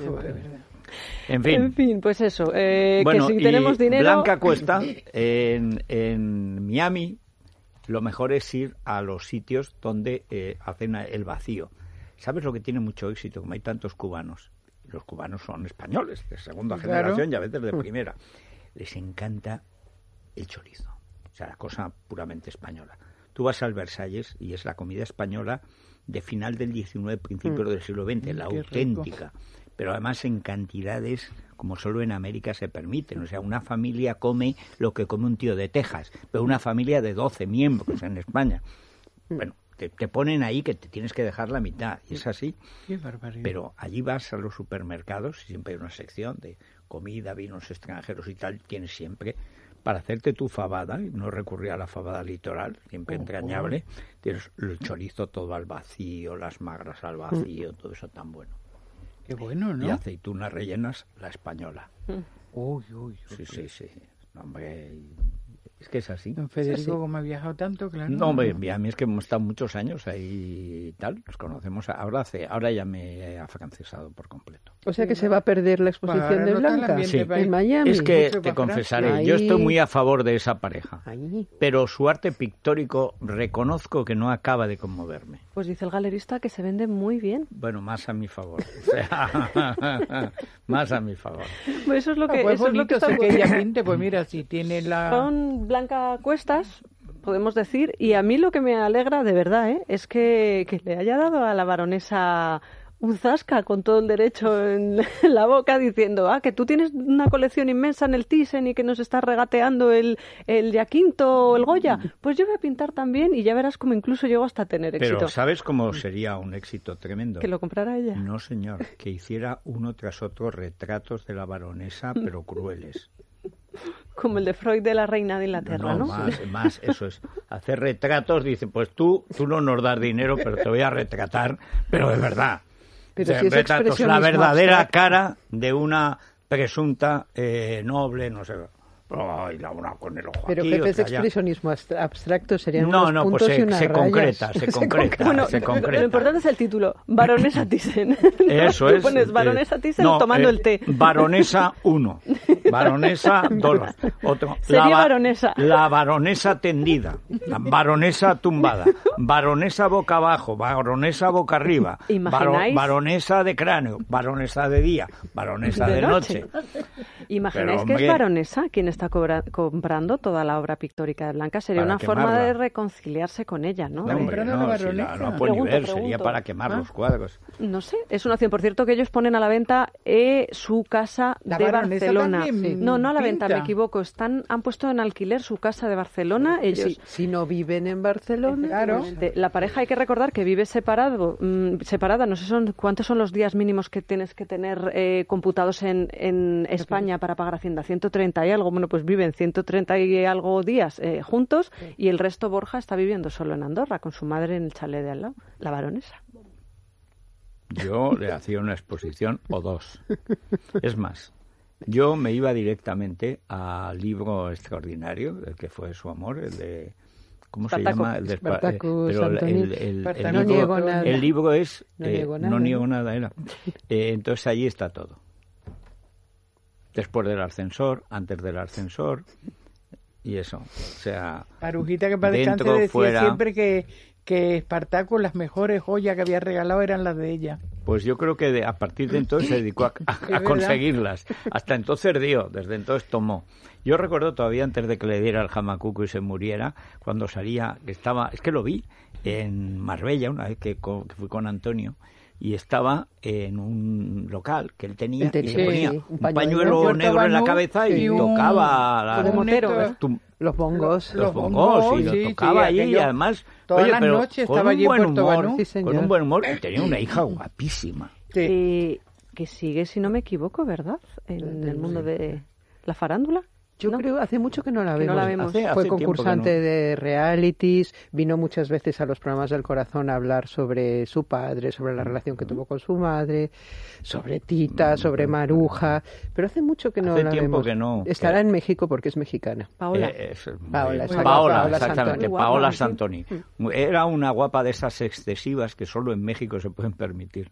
En En fin. fin, pues eso, eh, Bueno, que si y tenemos dinero... Blanca Cuesta, en, en Miami, lo mejor es ir a los sitios donde eh, hacen el vacío. ¿Sabes lo que tiene mucho éxito? Como hay tantos cubanos. Los cubanos son españoles, de segunda Claro. generación y a veces de primera. Les encanta el chorizo. O sea, la cosa puramente española. Tú vas al Versalles y es la comida española de final del diecinueve, principios del siglo veinte, la qué rico. auténtica. Pero además en cantidades como solo en América se permiten. O sea, una familia come lo que come un tío de Texas, pero una familia de doce miembros en España. Bueno, te, te ponen ahí que te tienes que dejar la mitad, y es así. Qué barbaridad. Pero allí vas a los supermercados y siempre hay una sección de comida, vinos extranjeros y tal, tienes siempre para hacerte tu fabada, y no recurrir a la fabada litoral, siempre entrañable, tienes el chorizo todo al vacío, las magras al vacío, todo eso tan bueno. Qué bueno, ¿no? Y aceitunas rellenas, la española. Uy, uy, Sí, sí, sí. No, hombre, es que es así. Don Federico, como ha viajado tanto, claro. No, hombre, a mí es que hemos estado muchos años ahí y tal, nos conocemos. Ahora hace, ahora ya me he afrancesado por completo. O sea que se va a perder la exposición Para de no estar el Blanca ambiente Sí. para ir. en Miami. Es que Mucho te para confesaré, Francia. yo estoy Ahí. muy a favor de esa pareja, Ahí. pero su arte pictórico reconozco que no acaba de conmoverme. Pues dice el galerista que se vende muy bien. Bueno, más a mi favor. O sea, más a mi favor. Pues eso es lo Ah, que, pues eso es lo que bonito, está si que ella pinte, pues mira, si tiene la... Son Blanca Cuestas, podemos decir, y a mí lo que me alegra de verdad ¿eh? es que, que le haya dado a la baronesa un zasca con todo el derecho en la boca diciendo, ah, que tú tienes una colección inmensa en el Thyssen y que nos estás regateando el, el Giaquinto o el Goya, pues yo voy a pintar también y ya verás como incluso llego hasta tener éxito. Pero ¿sabes cómo sería un éxito tremendo? Que lo comprara ella. No, señor, que hiciera uno tras otro retratos de la baronesa, pero crueles. Como el de Freud de la reina de Inglaterra, ¿no? Más, más, eso es. Hacer retratos, dice, pues tú, tú no nos das dinero, pero te voy a retratar, pero de verdad. Pero O sea, si es retratos, la expresionismo verdadera abstracto. cara de una presunta eh, noble, no sé. Ay, la una con el ojo Pero aquí, jefes de otra allá. expresionismo abstra- abstracto serían No, unos no, pues puntos se, y unas se rayas. concreta, se concreta, Bueno, se lo concreta. importante es el título, Baronesa Thyssen. Eso Tú es. pones eh, Baronesa Thyssen no, tomando eh, el té. Baronesa uno, Baronesa dos, otro. Sería ba- baronesa. La baronesa tendida, la baronesa tumbada, baronesa boca abajo, baronesa boca arriba, baro- ¿Imagináis? baronesa de cráneo, baronesa de día, baronesa de, De noche. noche. ¿Imagináis Pero, que hombre, es baronesa quien está cobra- comprando toda la obra pictórica de Blanca? Sería Para una forma quemarla. de reconciliarse con ella, ¿no? No, De- hombre, Comprando no, la si la- baronesa. no puede ni Pregunto, ver, sería pregunto. para quemar Ah. los cuadros. No sé, es una opción. Por cierto, que ellos ponen a la venta eh, su casa La de baronesa Barcelona. también No, no a la venta, pinta. me equivoco. Están, han puesto en alquiler su casa de Barcelona. Ellos, Si, si no viven en Barcelona, Claro. de- la pareja hay que recordar que vive separado, mm, separada. No sé son cuántos son los días mínimos que tienes que tener eh, computados en, en España para pagar Hacienda. ciento treinta y algo. Bueno, pues viven ciento treinta y algo días eh, juntos y el resto Borja está viviendo solo en Andorra con su madre en el chalet de al lado, la baronesa. Yo le hacía una exposición o dos. Es más, yo me iba directamente al libro extraordinario, el que fue su amor, el de... ¿Cómo se Spartacus. llama? El de Spa- Spartacus, eh, pero el, Antoni. el- el- el Spartacus. No libro, niego nada. el libro es... No eh, niego nada, no ¿no? niego nada, era. Eh, entonces allí está todo. Después del ascensor, antes del ascensor, y eso. O sea... Parujita, que para descanse, dentro, decía fuera. siempre que, que Espartaco, las mejores joyas que había regalado eran las de ella. Pues yo creo que de- a partir de entonces se dedicó a, a- a verdad. conseguirlas. Hasta entonces dio, desde entonces tomó. Yo recuerdo todavía antes de que le diera el jamacuco y se muriera, cuando salía, que estaba, es que lo vi en Marbella una vez que, co- que fui con Antonio, y estaba en un local que él tenía, Él tenía, y se ponía sí, un un pañuelo, pañuelo. negro en la Portabanú cabeza y y un- tocaba la- Como motero, un- ¿ves? tum- los bongos. los Los bongos, bongos, y lo sí, tocaba sí, allí y aquello- además todas oye, las pero noches con estaba un allí en buen Puerto humor, Banú. Sí, señor. con un buen humor, y tenía una hija guapísima. Sí. Eh, que sigue, si no me equivoco, ¿verdad? En el mundo de la farándula. Yo ¿no? creo hace mucho que no la Que vemos. no la vemos. Hace- hace Fue tiempo que concursante no. de realities, vino muchas veces a los programas del corazón a hablar sobre su padre, sobre la relación que tuvo con su madre, sobre Tita, sobre Maruja, pero hace mucho que no Hace la tiempo vemos. que no. Estará en México porque es mexicana. Paola. Eh, es- Paola, eh, exacto, Paola, Paola exactamente, Santoni. Guapa, Paola sí. Santoni. Era una guapa de esas excesivas que solo en México se pueden permitir.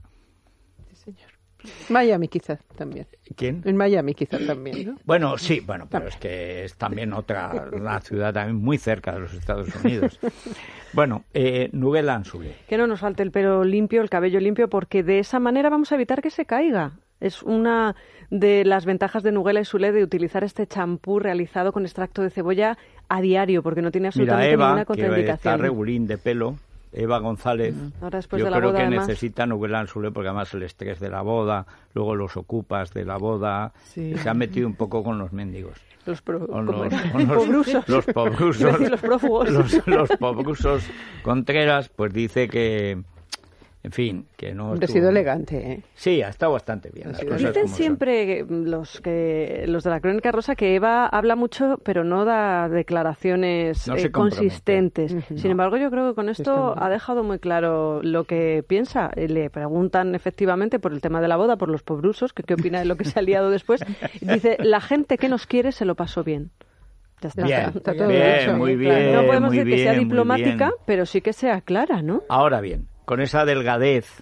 Miami quizás también. ¿Quién? En Miami quizás también, ¿no? Bueno, sí, bueno, pero es que es también otra, una ciudad también muy cerca de los Estados Unidos. Bueno, eh, Nuguel Ansule. Que no nos falte el pelo limpio, el cabello limpio, porque de esa manera vamos a evitar que se caiga. Es una de las ventajas de Nuguela y Sule de utilizar este champú realizado con extracto de cebolla a diario, porque no tiene Mira, absolutamente Eva, ninguna que está contraindicación. regulín de pelo, Eva González, Ahora después yo de la creo boda, que además. necesita Nuguel Ansule porque además el estrés de la boda, luego los ocupas de la boda, Sí. se ha metido un poco con los mendigos. Los, pro- Con ¿cómo los, era? con los- Pobrusos. los pobrusos, Iba a decir los prófugos. los, los pobrusos Contreras, pues dice que, en fin, que no Hombre, ha estuvo- sido elegante, ¿eh? Sí, ha estado bastante bien. Ha las sido cosas Dicen como son. siempre los que los de la Crónica Rosa que Eva habla mucho, pero no da declaraciones No eh, se compromete. consistentes. Ujú. Sin embargo, yo creo que con esto Está ha dejado muy claro lo que piensa. Eh, Le preguntan efectivamente por el tema de la boda, por los pobrusos, que qué opina de lo que se ha liado después. Dice, la gente que nos quiere se lo pasó bien. Ya está. Bien, Está todo bien, dicho. muy Claro. bien. No podemos muy decir que sea bien, muy diplomática, bien. pero sí que sea clara, ¿no? Ahora bien, con esa delgadez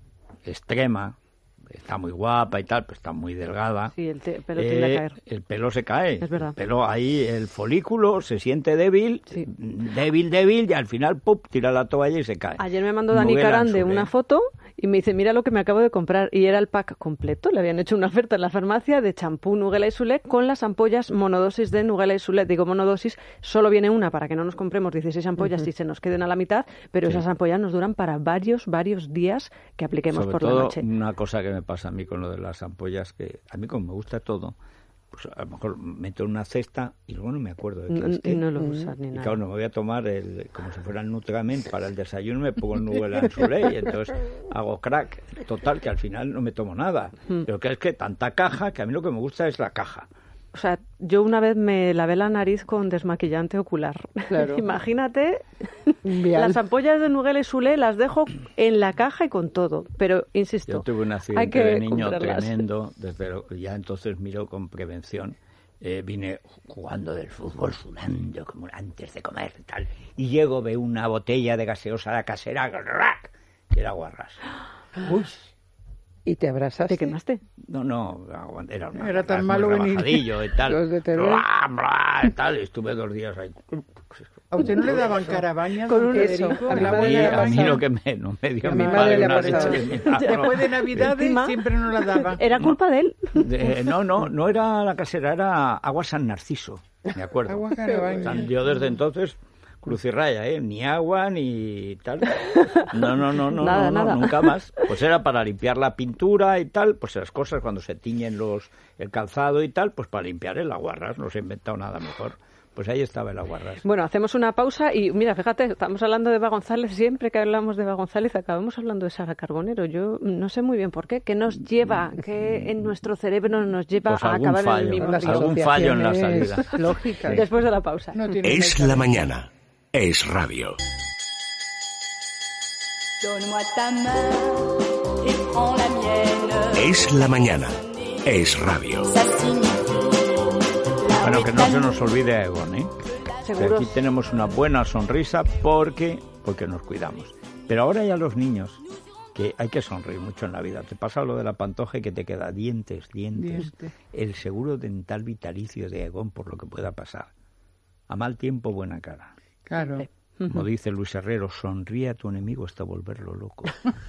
extrema, está muy guapa y tal, pero está muy delgada. Sí, el te- pelo tiende a eh, caer. El pelo se cae. Es verdad. El pelo ahí, el folículo se siente débil, Sí. débil, débil, y al final, ¡pup!, tira la toalla y se cae. Ayer me mandó Dani Nuguel Carande Ansule. una foto y me dice, mira lo que me acabo de comprar. Y era el pack completo. Le habían hecho una oferta en la farmacia de champú Nuguela y Sule con las ampollas monodosis de Nuguela y Sule. Digo monodosis, solo viene una para que no nos compremos dieciséis ampollas y se nos queden a la mitad, pero Sí. esas ampollas nos duran para varios, varios días que apliquemos Sobre por todo, la noche. una cosa que me pasa a mí con lo de las ampollas, que a mí como me gusta todo, pues a lo mejor meto en una cesta y luego no me acuerdo de qué No, es qué. y no lo usas ni Y nada. claro, no me voy a tomar el, como si fuera el Nutrament para el desayuno, me pongo el Nuguel Ansule y entonces hago crack. Total, que al final no me tomo nada. Hmm. Pero que es que tanta caja, que a mí lo que me gusta es la caja. O sea, yo una vez me lavé la nariz con desmaquillante ocular. Claro. Imagínate, Bien. las ampollas de Nuguela y Sule las dejo en la caja y con todo. Pero, insisto, Yo tuve un hay accidente que de niño comprarlas. tremendo, desde lo- ya entonces miro con prevención. eh, vine jugando del fútbol, sudando como antes de comer y tal, y llego, veo una botella de gaseosa la casera, que era Guarras. Uy. ¿Y te abrazaste? ¿Te quemaste? No, no, era, una, Era tan muy malo venir. rebajadillo y tal. Los de Teruel. Bla, bla, y tal, y estuve dos días ahí. ¿A usted no le daban carabañas, Con don un eso, Federico? a mi La madre Y le ha buena a mí pasado. lo que me, no me dio A mi mi madre padre le ha una pasado. leche de milagro. Después de Navidades Encima- siempre nos la daban. Era culpa de él. De- no, no, no era la casera, era agua San Narciso, me acuerdo. Agua O sea, carabaña. yo desde entonces, cruz y raya, ¿eh? Ni agua, ni tal. No, no, no, no, Nada, no, no, nada. nunca más. Pues era para limpiar la pintura y tal, pues las cosas cuando se tiñen los el calzado y tal, pues para limpiar el aguarrás, no se ha inventado nada mejor. Pues ahí estaba el aguarrás. Bueno, hacemos una pausa y mira, fíjate, estamos hablando de Eva González, siempre que hablamos de Eva González acabamos hablando de Sara Carbonero. Yo no sé muy bien por qué, ¿qué nos lleva, qué en nuestro cerebro nos lleva Pues a algún acabar en el fallo, mismo Las río? algún fallo en la asociaciones salida. lógicas. Después de la pausa. No tiene Es fecha. la mañana. Es radio. Donne-moi ta main et prends la mienne. Es la mañana. Es radio. Ça signifie la Bueno, que no se Britannique. nos olvide a Egon, ¿eh? Que Seguros. aquí tenemos una buena sonrisa porque, porque nos cuidamos. Pero ahora ya los niños, que hay que sonreír mucho en la vida. Te pasa lo de la Pantoja y que te queda dientes, dientes. Dientes. El seguro dental vitalicio de Egon por lo que pueda pasar. A mal tiempo, buena cara. Claro. Como dice Luis Herrero, sonríe a tu enemigo hasta volverlo loco.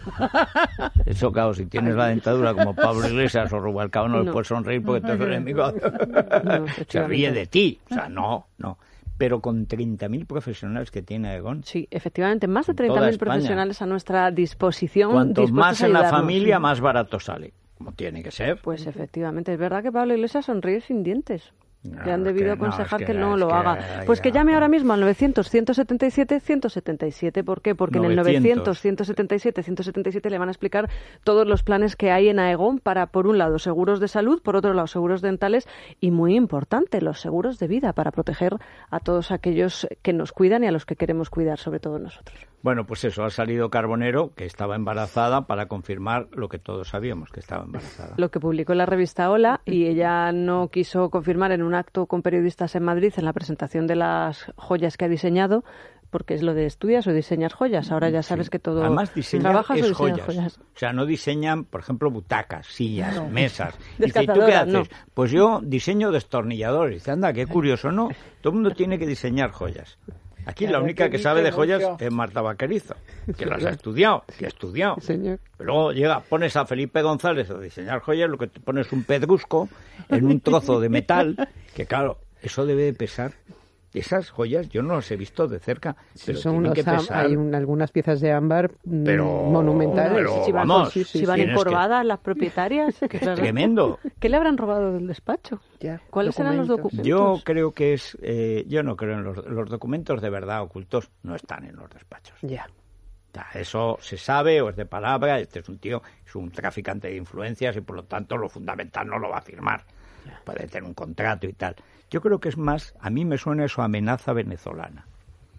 Eso, claro, si tienes la dentadura como Pablo Iglesias o Rubalcaba, no, le No. puedes sonreír porque tu enemigo No, se efectivamente. ríe de ti. O sea, no, no. Pero con treinta mil profesionales que tiene Aegon, Sí, efectivamente, más de En toda treinta mil España. profesionales a nuestra disposición. cuanto dispuestos más a en la ayudarnos. familia, más barato sale. Como tiene que ser. Pues efectivamente, es verdad que Pablo Iglesias sonríe sin dientes. No, Le han es debido que no, aconsejar es que, que no es lo que haga. ya- Pues que llame ya. ahora mismo al novecientos, ciento setenta y siete, ciento setenta y siete. ¿Por qué? Porque en el novecientos. novecientos, ciento setenta y siete, ciento setenta y siete le van a explicar todos los planes que hay en Aegon para, por un lado, seguros de salud, por otro lado, seguros dentales y, muy importante, los seguros de vida para proteger a todos aquellos que nos cuidan y a los que queremos cuidar, sobre todo nosotros. Bueno, pues eso, ha salido Carbonero, que estaba embarazada, para confirmar lo que todos sabíamos, que estaba embarazada. Lo que publicó en la revista Hola, y ella no quiso confirmar en un acto con periodistas en Madrid en la presentación de las joyas que ha diseñado, porque es lo de estudias o diseñas joyas. Ahora ya sabes que todo... Además, diseñar ¿Trabajas o es diseñas joyas. joyas? O sea, no diseñan, por ejemplo, butacas, sillas, mesas. Dice, ¿y tú qué Descazadora, haces? no. Pues yo diseño destornilladores. Dice, anda, qué curioso, ¿no? Todo el mundo tiene que diseñar joyas. Aquí la Claro, única que que dice sabe de joyas mucho. es Marta Vaquerizo, que las ha estudiado, que ha estudiado. Señor. Pero luego llega, pones a Felipe González a diseñar joyas, lo que te pones un pedrusco en un trozo de metal, que claro, eso debe de pesar. Esas joyas yo no las he visto de cerca, pero son tienen unos que am- pesar. hay un- algunas piezas de ámbar mm, Pero- monumentales. pero si van, vamos, si, sí, si van tienes que- encorvadas las propietarias. Que es claro. tremendo. ¿Qué le habrán robado del despacho? Ya, ¿Cuáles eran los documentos. documentos? Yo creo que es, eh, yo no creo en los, los documentos de verdad ocultos, no están en los despachos. Ya. O sea, eso se sabe o es de palabra, este es un tío, es un traficante de influencias y por lo tanto lo fundamental no lo va a firmar. Puede tener un contrato y tal. Yo creo que es más, a mí me suena eso amenaza venezolana.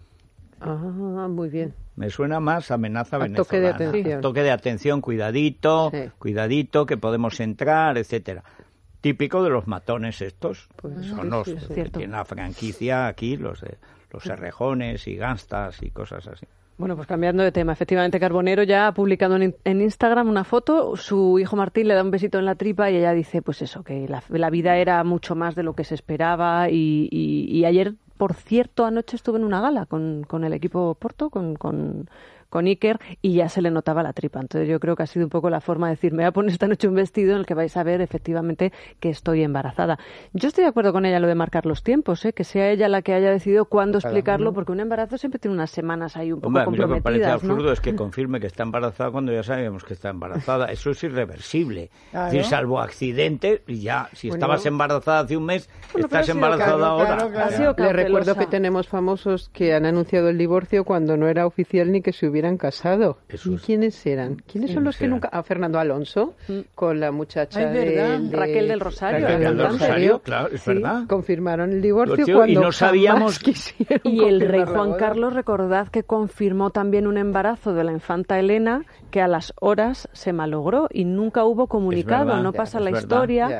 Ah, muy bien. Me suena más amenaza A venezolana. toque de atención. A toque de atención, cuidadito, Sí. cuidadito, que podemos entrar, etcétera. Típico de los matones estos. Pues Son sí, los sí, sí. que Cierto. tienen la franquicia aquí, los de los Errejones y Ganstas y cosas así. Bueno, pues cambiando de tema, efectivamente Carbonero ya ha publicado en, en Instagram una foto, su hijo Martín le da un besito en la tripa y ella dice, pues eso, que la, la vida era mucho más de lo que se esperaba y, y, y ayer, por cierto, anoche estuve en una gala con, con el equipo Porto, con, con, con Iker, y ya se le notaba la tripa. Entonces yo creo que ha sido un poco la forma de decir, me voy a poner esta noche un vestido en el que vais a ver efectivamente que estoy embarazada. Yo estoy de acuerdo con ella en lo de marcar los tiempos, ¿eh? Que sea ella la que haya decidido cuándo explicarlo, porque un embarazo siempre tiene unas semanas ahí un poco Hombre, a mí lo que me parece comprometidas, ¿no? absurdo es que confirme que está embarazada cuando ya sabemos que está embarazada. Eso es irreversible. Claro. Es decir, salvo accidente, y ya, si Bueno. estabas embarazada hace un mes, Bueno, pero ha estás sido embarazada claro, ahora. claro, claro. Ha sido Le recuerdo cautelosa. que tenemos famosos que han anunciado el divorcio cuando no era oficial ni que se hubieran casado. Eso ¿Y es. quiénes eran? ¿Quiénes son los que eran? nunca...? A Fernando Alonso, con la muchacha Ay, ¿verdad? de, de- Raquel del Rosario, Raquel del Raquel del Rosario. Rosario, claro, es Sí, verdad. confirmaron el divorcio Divorcio, y cuando no sabíamos- jamás quisieron Y el rey confirmar la Juan boda. Carlos, recordad que confirmó también un embarazo de la infanta Elena que a las horas se malogró y nunca hubo comunicado, verdad, no ya, pasa es la verdad. historia. Ya.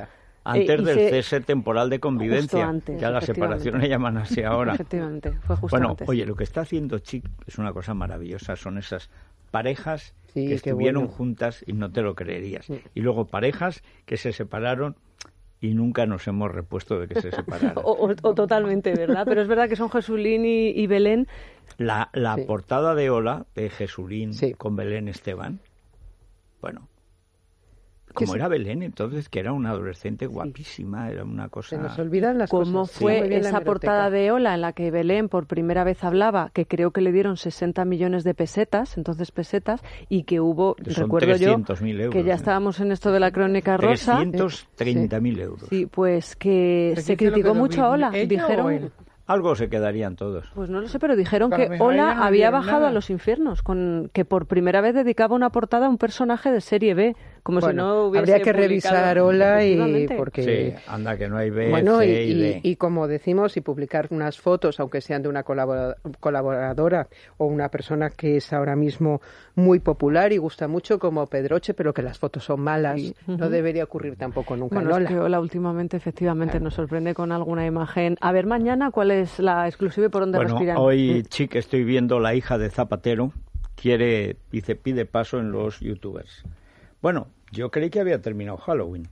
Antes Eh, y del se- cese temporal de convivencia, Justo antes, que a la efectivamente. separación le llaman así ahora. Efectivamente, fue justo Bueno, antes. oye, lo que está haciendo Chic es una cosa maravillosa, son esas parejas Sí, que qué estuvieron bueno. juntas y no te lo creerías. Sí. Y luego parejas que se separaron y nunca nos hemos repuesto de que se separaran. O, o- o totalmente, ¿verdad? Pero es verdad que son Jesulín y, y Belén. La, la Sí. portada de Ola, de Jesulín Sí. con Belén Esteban, bueno, como se- era Belén entonces, que era una adolescente guapísima, era una cosa... Se nos olvidan las Cómo cosas. Sí, fue muy bien la esa hemeroteca. portada de Ola en la que Belén por primera vez hablaba, que creo que le dieron sesenta millones de pesetas, entonces pesetas, y que hubo, Que son recuerdo yo, trescientos mil euros, que ya ¿eh? estábamos en esto de la crónica rosa. trescientos treinta mil euros. Sí, pues que ¿Pero se quién se lo criticó quedó, mucho a Ola. ella o Dijeron, él? Algo se quedarían todos. pues no lo sé, pero dijeron A lo que mejor ella Ola no había dieron bajado nada. a los infiernos, con que por primera vez dedicaba una portada a un personaje de serie B, como Bueno, si no hubiese habría que publicado. revisar Ola y Efectivamente. porque Sí, anda que no hay B, bueno, y, C y D. y- y como decimos, y publicar unas fotos, aunque sean de una colabora- colaboradora o una persona que es ahora mismo muy popular y gusta mucho, como Pedroche, pero que las fotos son malas, no debería ocurrir tampoco nunca Bueno, en es Ola. que Ola últimamente efectivamente nos sorprende con alguna imagen. A ver, mañana, ¿cuál es la exclusiva y por dónde Bueno, respiran? hoy, Chic, estoy viendo La hija de Zapatero, quiere, dice, pide paso en los youtubers. Bueno, yo creí que había terminado Halloween.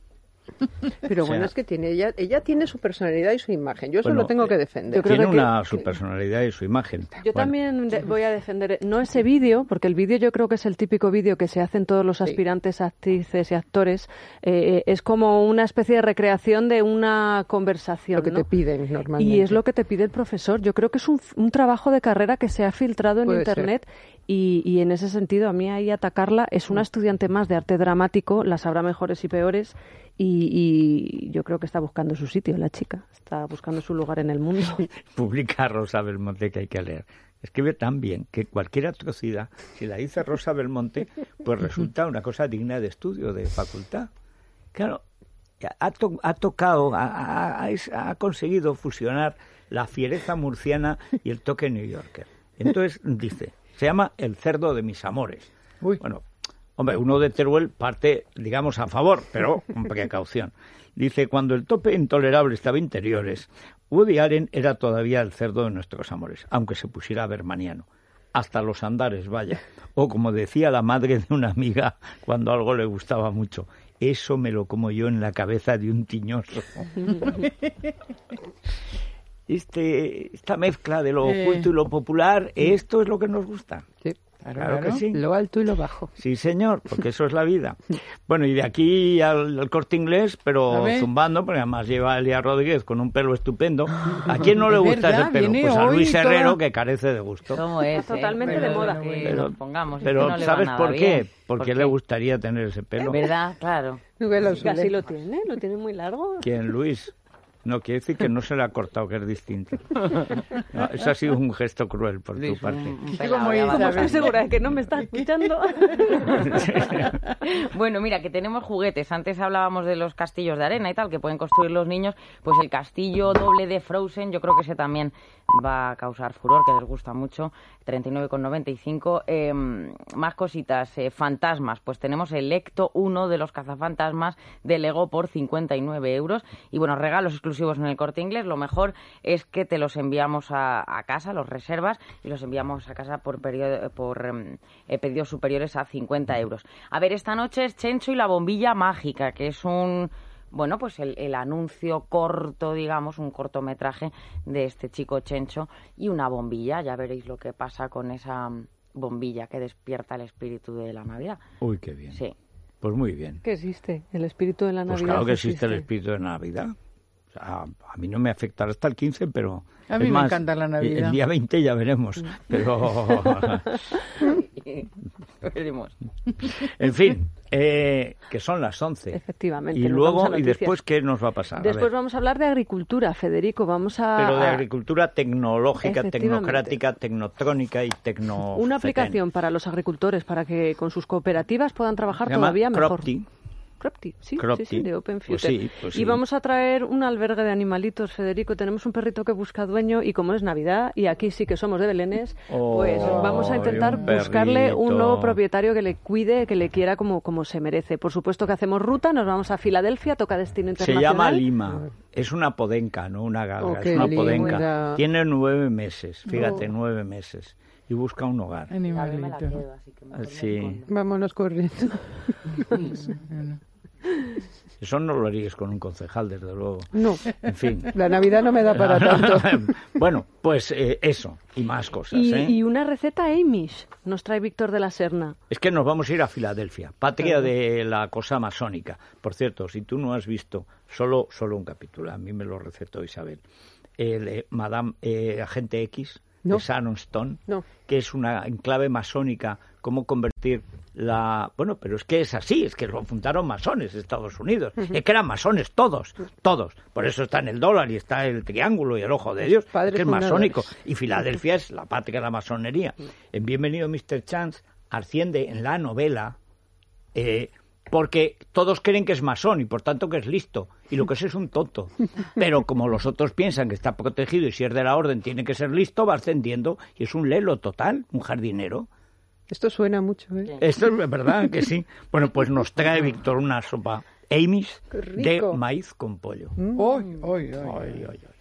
Pero o sea- bueno, es que tiene ella, ella tiene su personalidad y su imagen. Yo eso Bueno, lo tengo que eh, defender. creo Tiene que- una que- su personalidad y su imagen. Yo Bueno, también de- voy a defender, no ese vídeo, porque el vídeo yo creo que es el típico vídeo que se hacen todos los aspirantes, actrices y actores. eh, es como una especie de recreación de una conversación. Lo que ¿no? te piden normalmente. Y es lo que te pide el profesor. Yo creo que es un, un trabajo de carrera que se ha filtrado en Puede Internet y, y en ese sentido a mí ahí atacarla es una estudiante más de arte dramático, las habrá mejores y peores y, y yo creo que está buscando su sitio la chica, está buscando su lugar en el mundo. publica Rosa Belmonte, que hay que leer. Escribe tan bien que cualquier atrocidad, si la dice Rosa Belmonte, pues resulta una cosa digna de estudio, de facultad. Claro, ha, to- ha tocado, ha, ha- ha- ha conseguido fusionar la fiereza murciana y el toque New Yorker. Entonces dice, se llama El cerdo de mis amores. Uy. Bueno, hombre, uno de Teruel parte, digamos, a favor, pero con precaución. Dice, cuando el tope intolerable estaba interiores, Woody Allen era todavía el cerdo de nuestros amores, aunque se pusiera bermaniano. Hasta los andares, vaya. O como decía la madre de una amiga cuando algo le gustaba mucho, eso me lo como yo en la cabeza de un tiñoso. Este, esta mezcla de lo Eh. oculto y lo popular, esto es lo que nos gusta. Sí. Claro que sí. Lo alto y lo bajo. Sí, señor, porque eso es la vida. Bueno, y de aquí al, al Corte Inglés, A pero ver. zumbando, porque además lleva a Elia Rodríguez con un pelo estupendo. ¿A quién no le Es gusta verdad, ese pelo? viene Pues a hoy Luis toda- Herrero, que carece de gusto. ¿Cómo es? Totalmente eh? de moda. Que Pero, nos pongamos. es pero que no le va ¿sabes nada por qué? bien. ¿Por qué le gustaría tener ese pelo? ¿Verdad? Claro. Así lo tiene, lo tiene muy largo. ¿Quién, Luis? No, quiere decir que no se le ha cortado, que es distinto. No, eso ha sido un gesto cruel por Luis, tu parte. un- un Sí, pelado, como ya Isabel. va. Estoy segura de que no me está escuchando. Bueno, mira, que tenemos juguetes. Antes hablábamos de los castillos de arena y tal, que pueden construir los niños. Pues el castillo doble de Frozen, yo creo que ese también va a causar furor, que les gusta mucho. treinta y nueve con noventa y cinco. Eh, más cositas. Eh, fantasmas. Pues tenemos el Ecto uno de los cazafantasmas de Lego por cincuenta y nueve euros. Y bueno, regalos exclusivos en el Corte Inglés. Lo mejor es que te los enviamos a, a casa, los reservas, y los enviamos a casa por, periodo, por em, eh, pedidos superiores a cincuenta euros. A ver, esta noche es Chencho y la bombilla mágica, que es un... Bueno, pues el, el anuncio corto, digamos, un cortometraje de este chico Chencho y una bombilla. Ya veréis lo que pasa con esa mm, bombilla que despierta el espíritu de la Navidad. Uy, qué bien. Sí. Pues muy bien. ¿Qué existe? El espíritu de la Pues Navidad. claro que existe el espíritu de Navidad. O sea, a mí no me afectará hasta el quince, pero... A mí es me más, encanta la Navidad. El día veinte ya veremos, pero... Veremos. En fin, eh, que son las once. Efectivamente. Y nos luego, vamos a y noticias. después, ¿qué nos va a pasar? A Después ver. vamos a hablar de agricultura, Federico. Vamos a... Pero de a- agricultura tecnológica, Efectivamente. tecnocrática, tecnotrónica y tecno... Una aplicación para los agricultores para que con sus cooperativas puedan trabajar Se llama todavía mejor. Cropti. Cropti, sí, Cropti. sí, sí, de Open Pues Future. sí, pues y sí. vamos a traer un albergue de animalitos, Federico. Tenemos un perrito que busca dueño y como es Navidad y aquí sí que somos de Belénes, Oh, pues vamos a intentar un buscarle un perrito. nuevo propietario que le cuide, que le quiera como, como se merece. Por supuesto que hacemos ruta, nos vamos a Filadelfia, toca destino Se internacional. llama Lima. Es una podenca, no una galga. Oh, es qué una linda. podenca. Tiene nueve meses, fíjate, Oh. nueve meses. Y busca un hogar. A mí me la Animalito. quedo, así que mejor me Sí. escondo. Vámonos corriendo. Eso no lo harías con un concejal, desde luego. No, En fin. la Navidad no me da para tanto. Bueno, pues eh, eso y más cosas. Y, ¿eh? y una receta Amish nos trae Víctor de la Serna. Es que nos vamos a ir a Filadelfia, patria de la cosa masónica. Por cierto, si tú no has visto solo, solo un capítulo, a mí me lo recetó Isabel, el eh, Madame eh, Agente X No. de Sharon Stone, No. que es una enclave masónica, cómo convertir la... Bueno, pero es que es así, es que lo fundaron masones de Estados Unidos, es que eran masones todos, todos. Por eso está en el dólar y está el triángulo y el ojo de Dios, padres es que es fundadores. masónico. Y Filadelfia es la patria de la masonería. En Bienvenido mister Chance asciende en la novela eh, porque todos creen que es masón y por tanto que es listo, y lo que es es un tonto. Pero como los otros piensan que está protegido y si es de la orden tiene que ser listo, va ascendiendo y es un lelo total, un jardinero. Esto suena mucho, ¿eh? Esto es verdad que sí. Bueno, pues nos trae Víctor una sopa Amish Qué de rico. maíz con pollo. Hoy, hoy, hoy. Ay, ay, ay.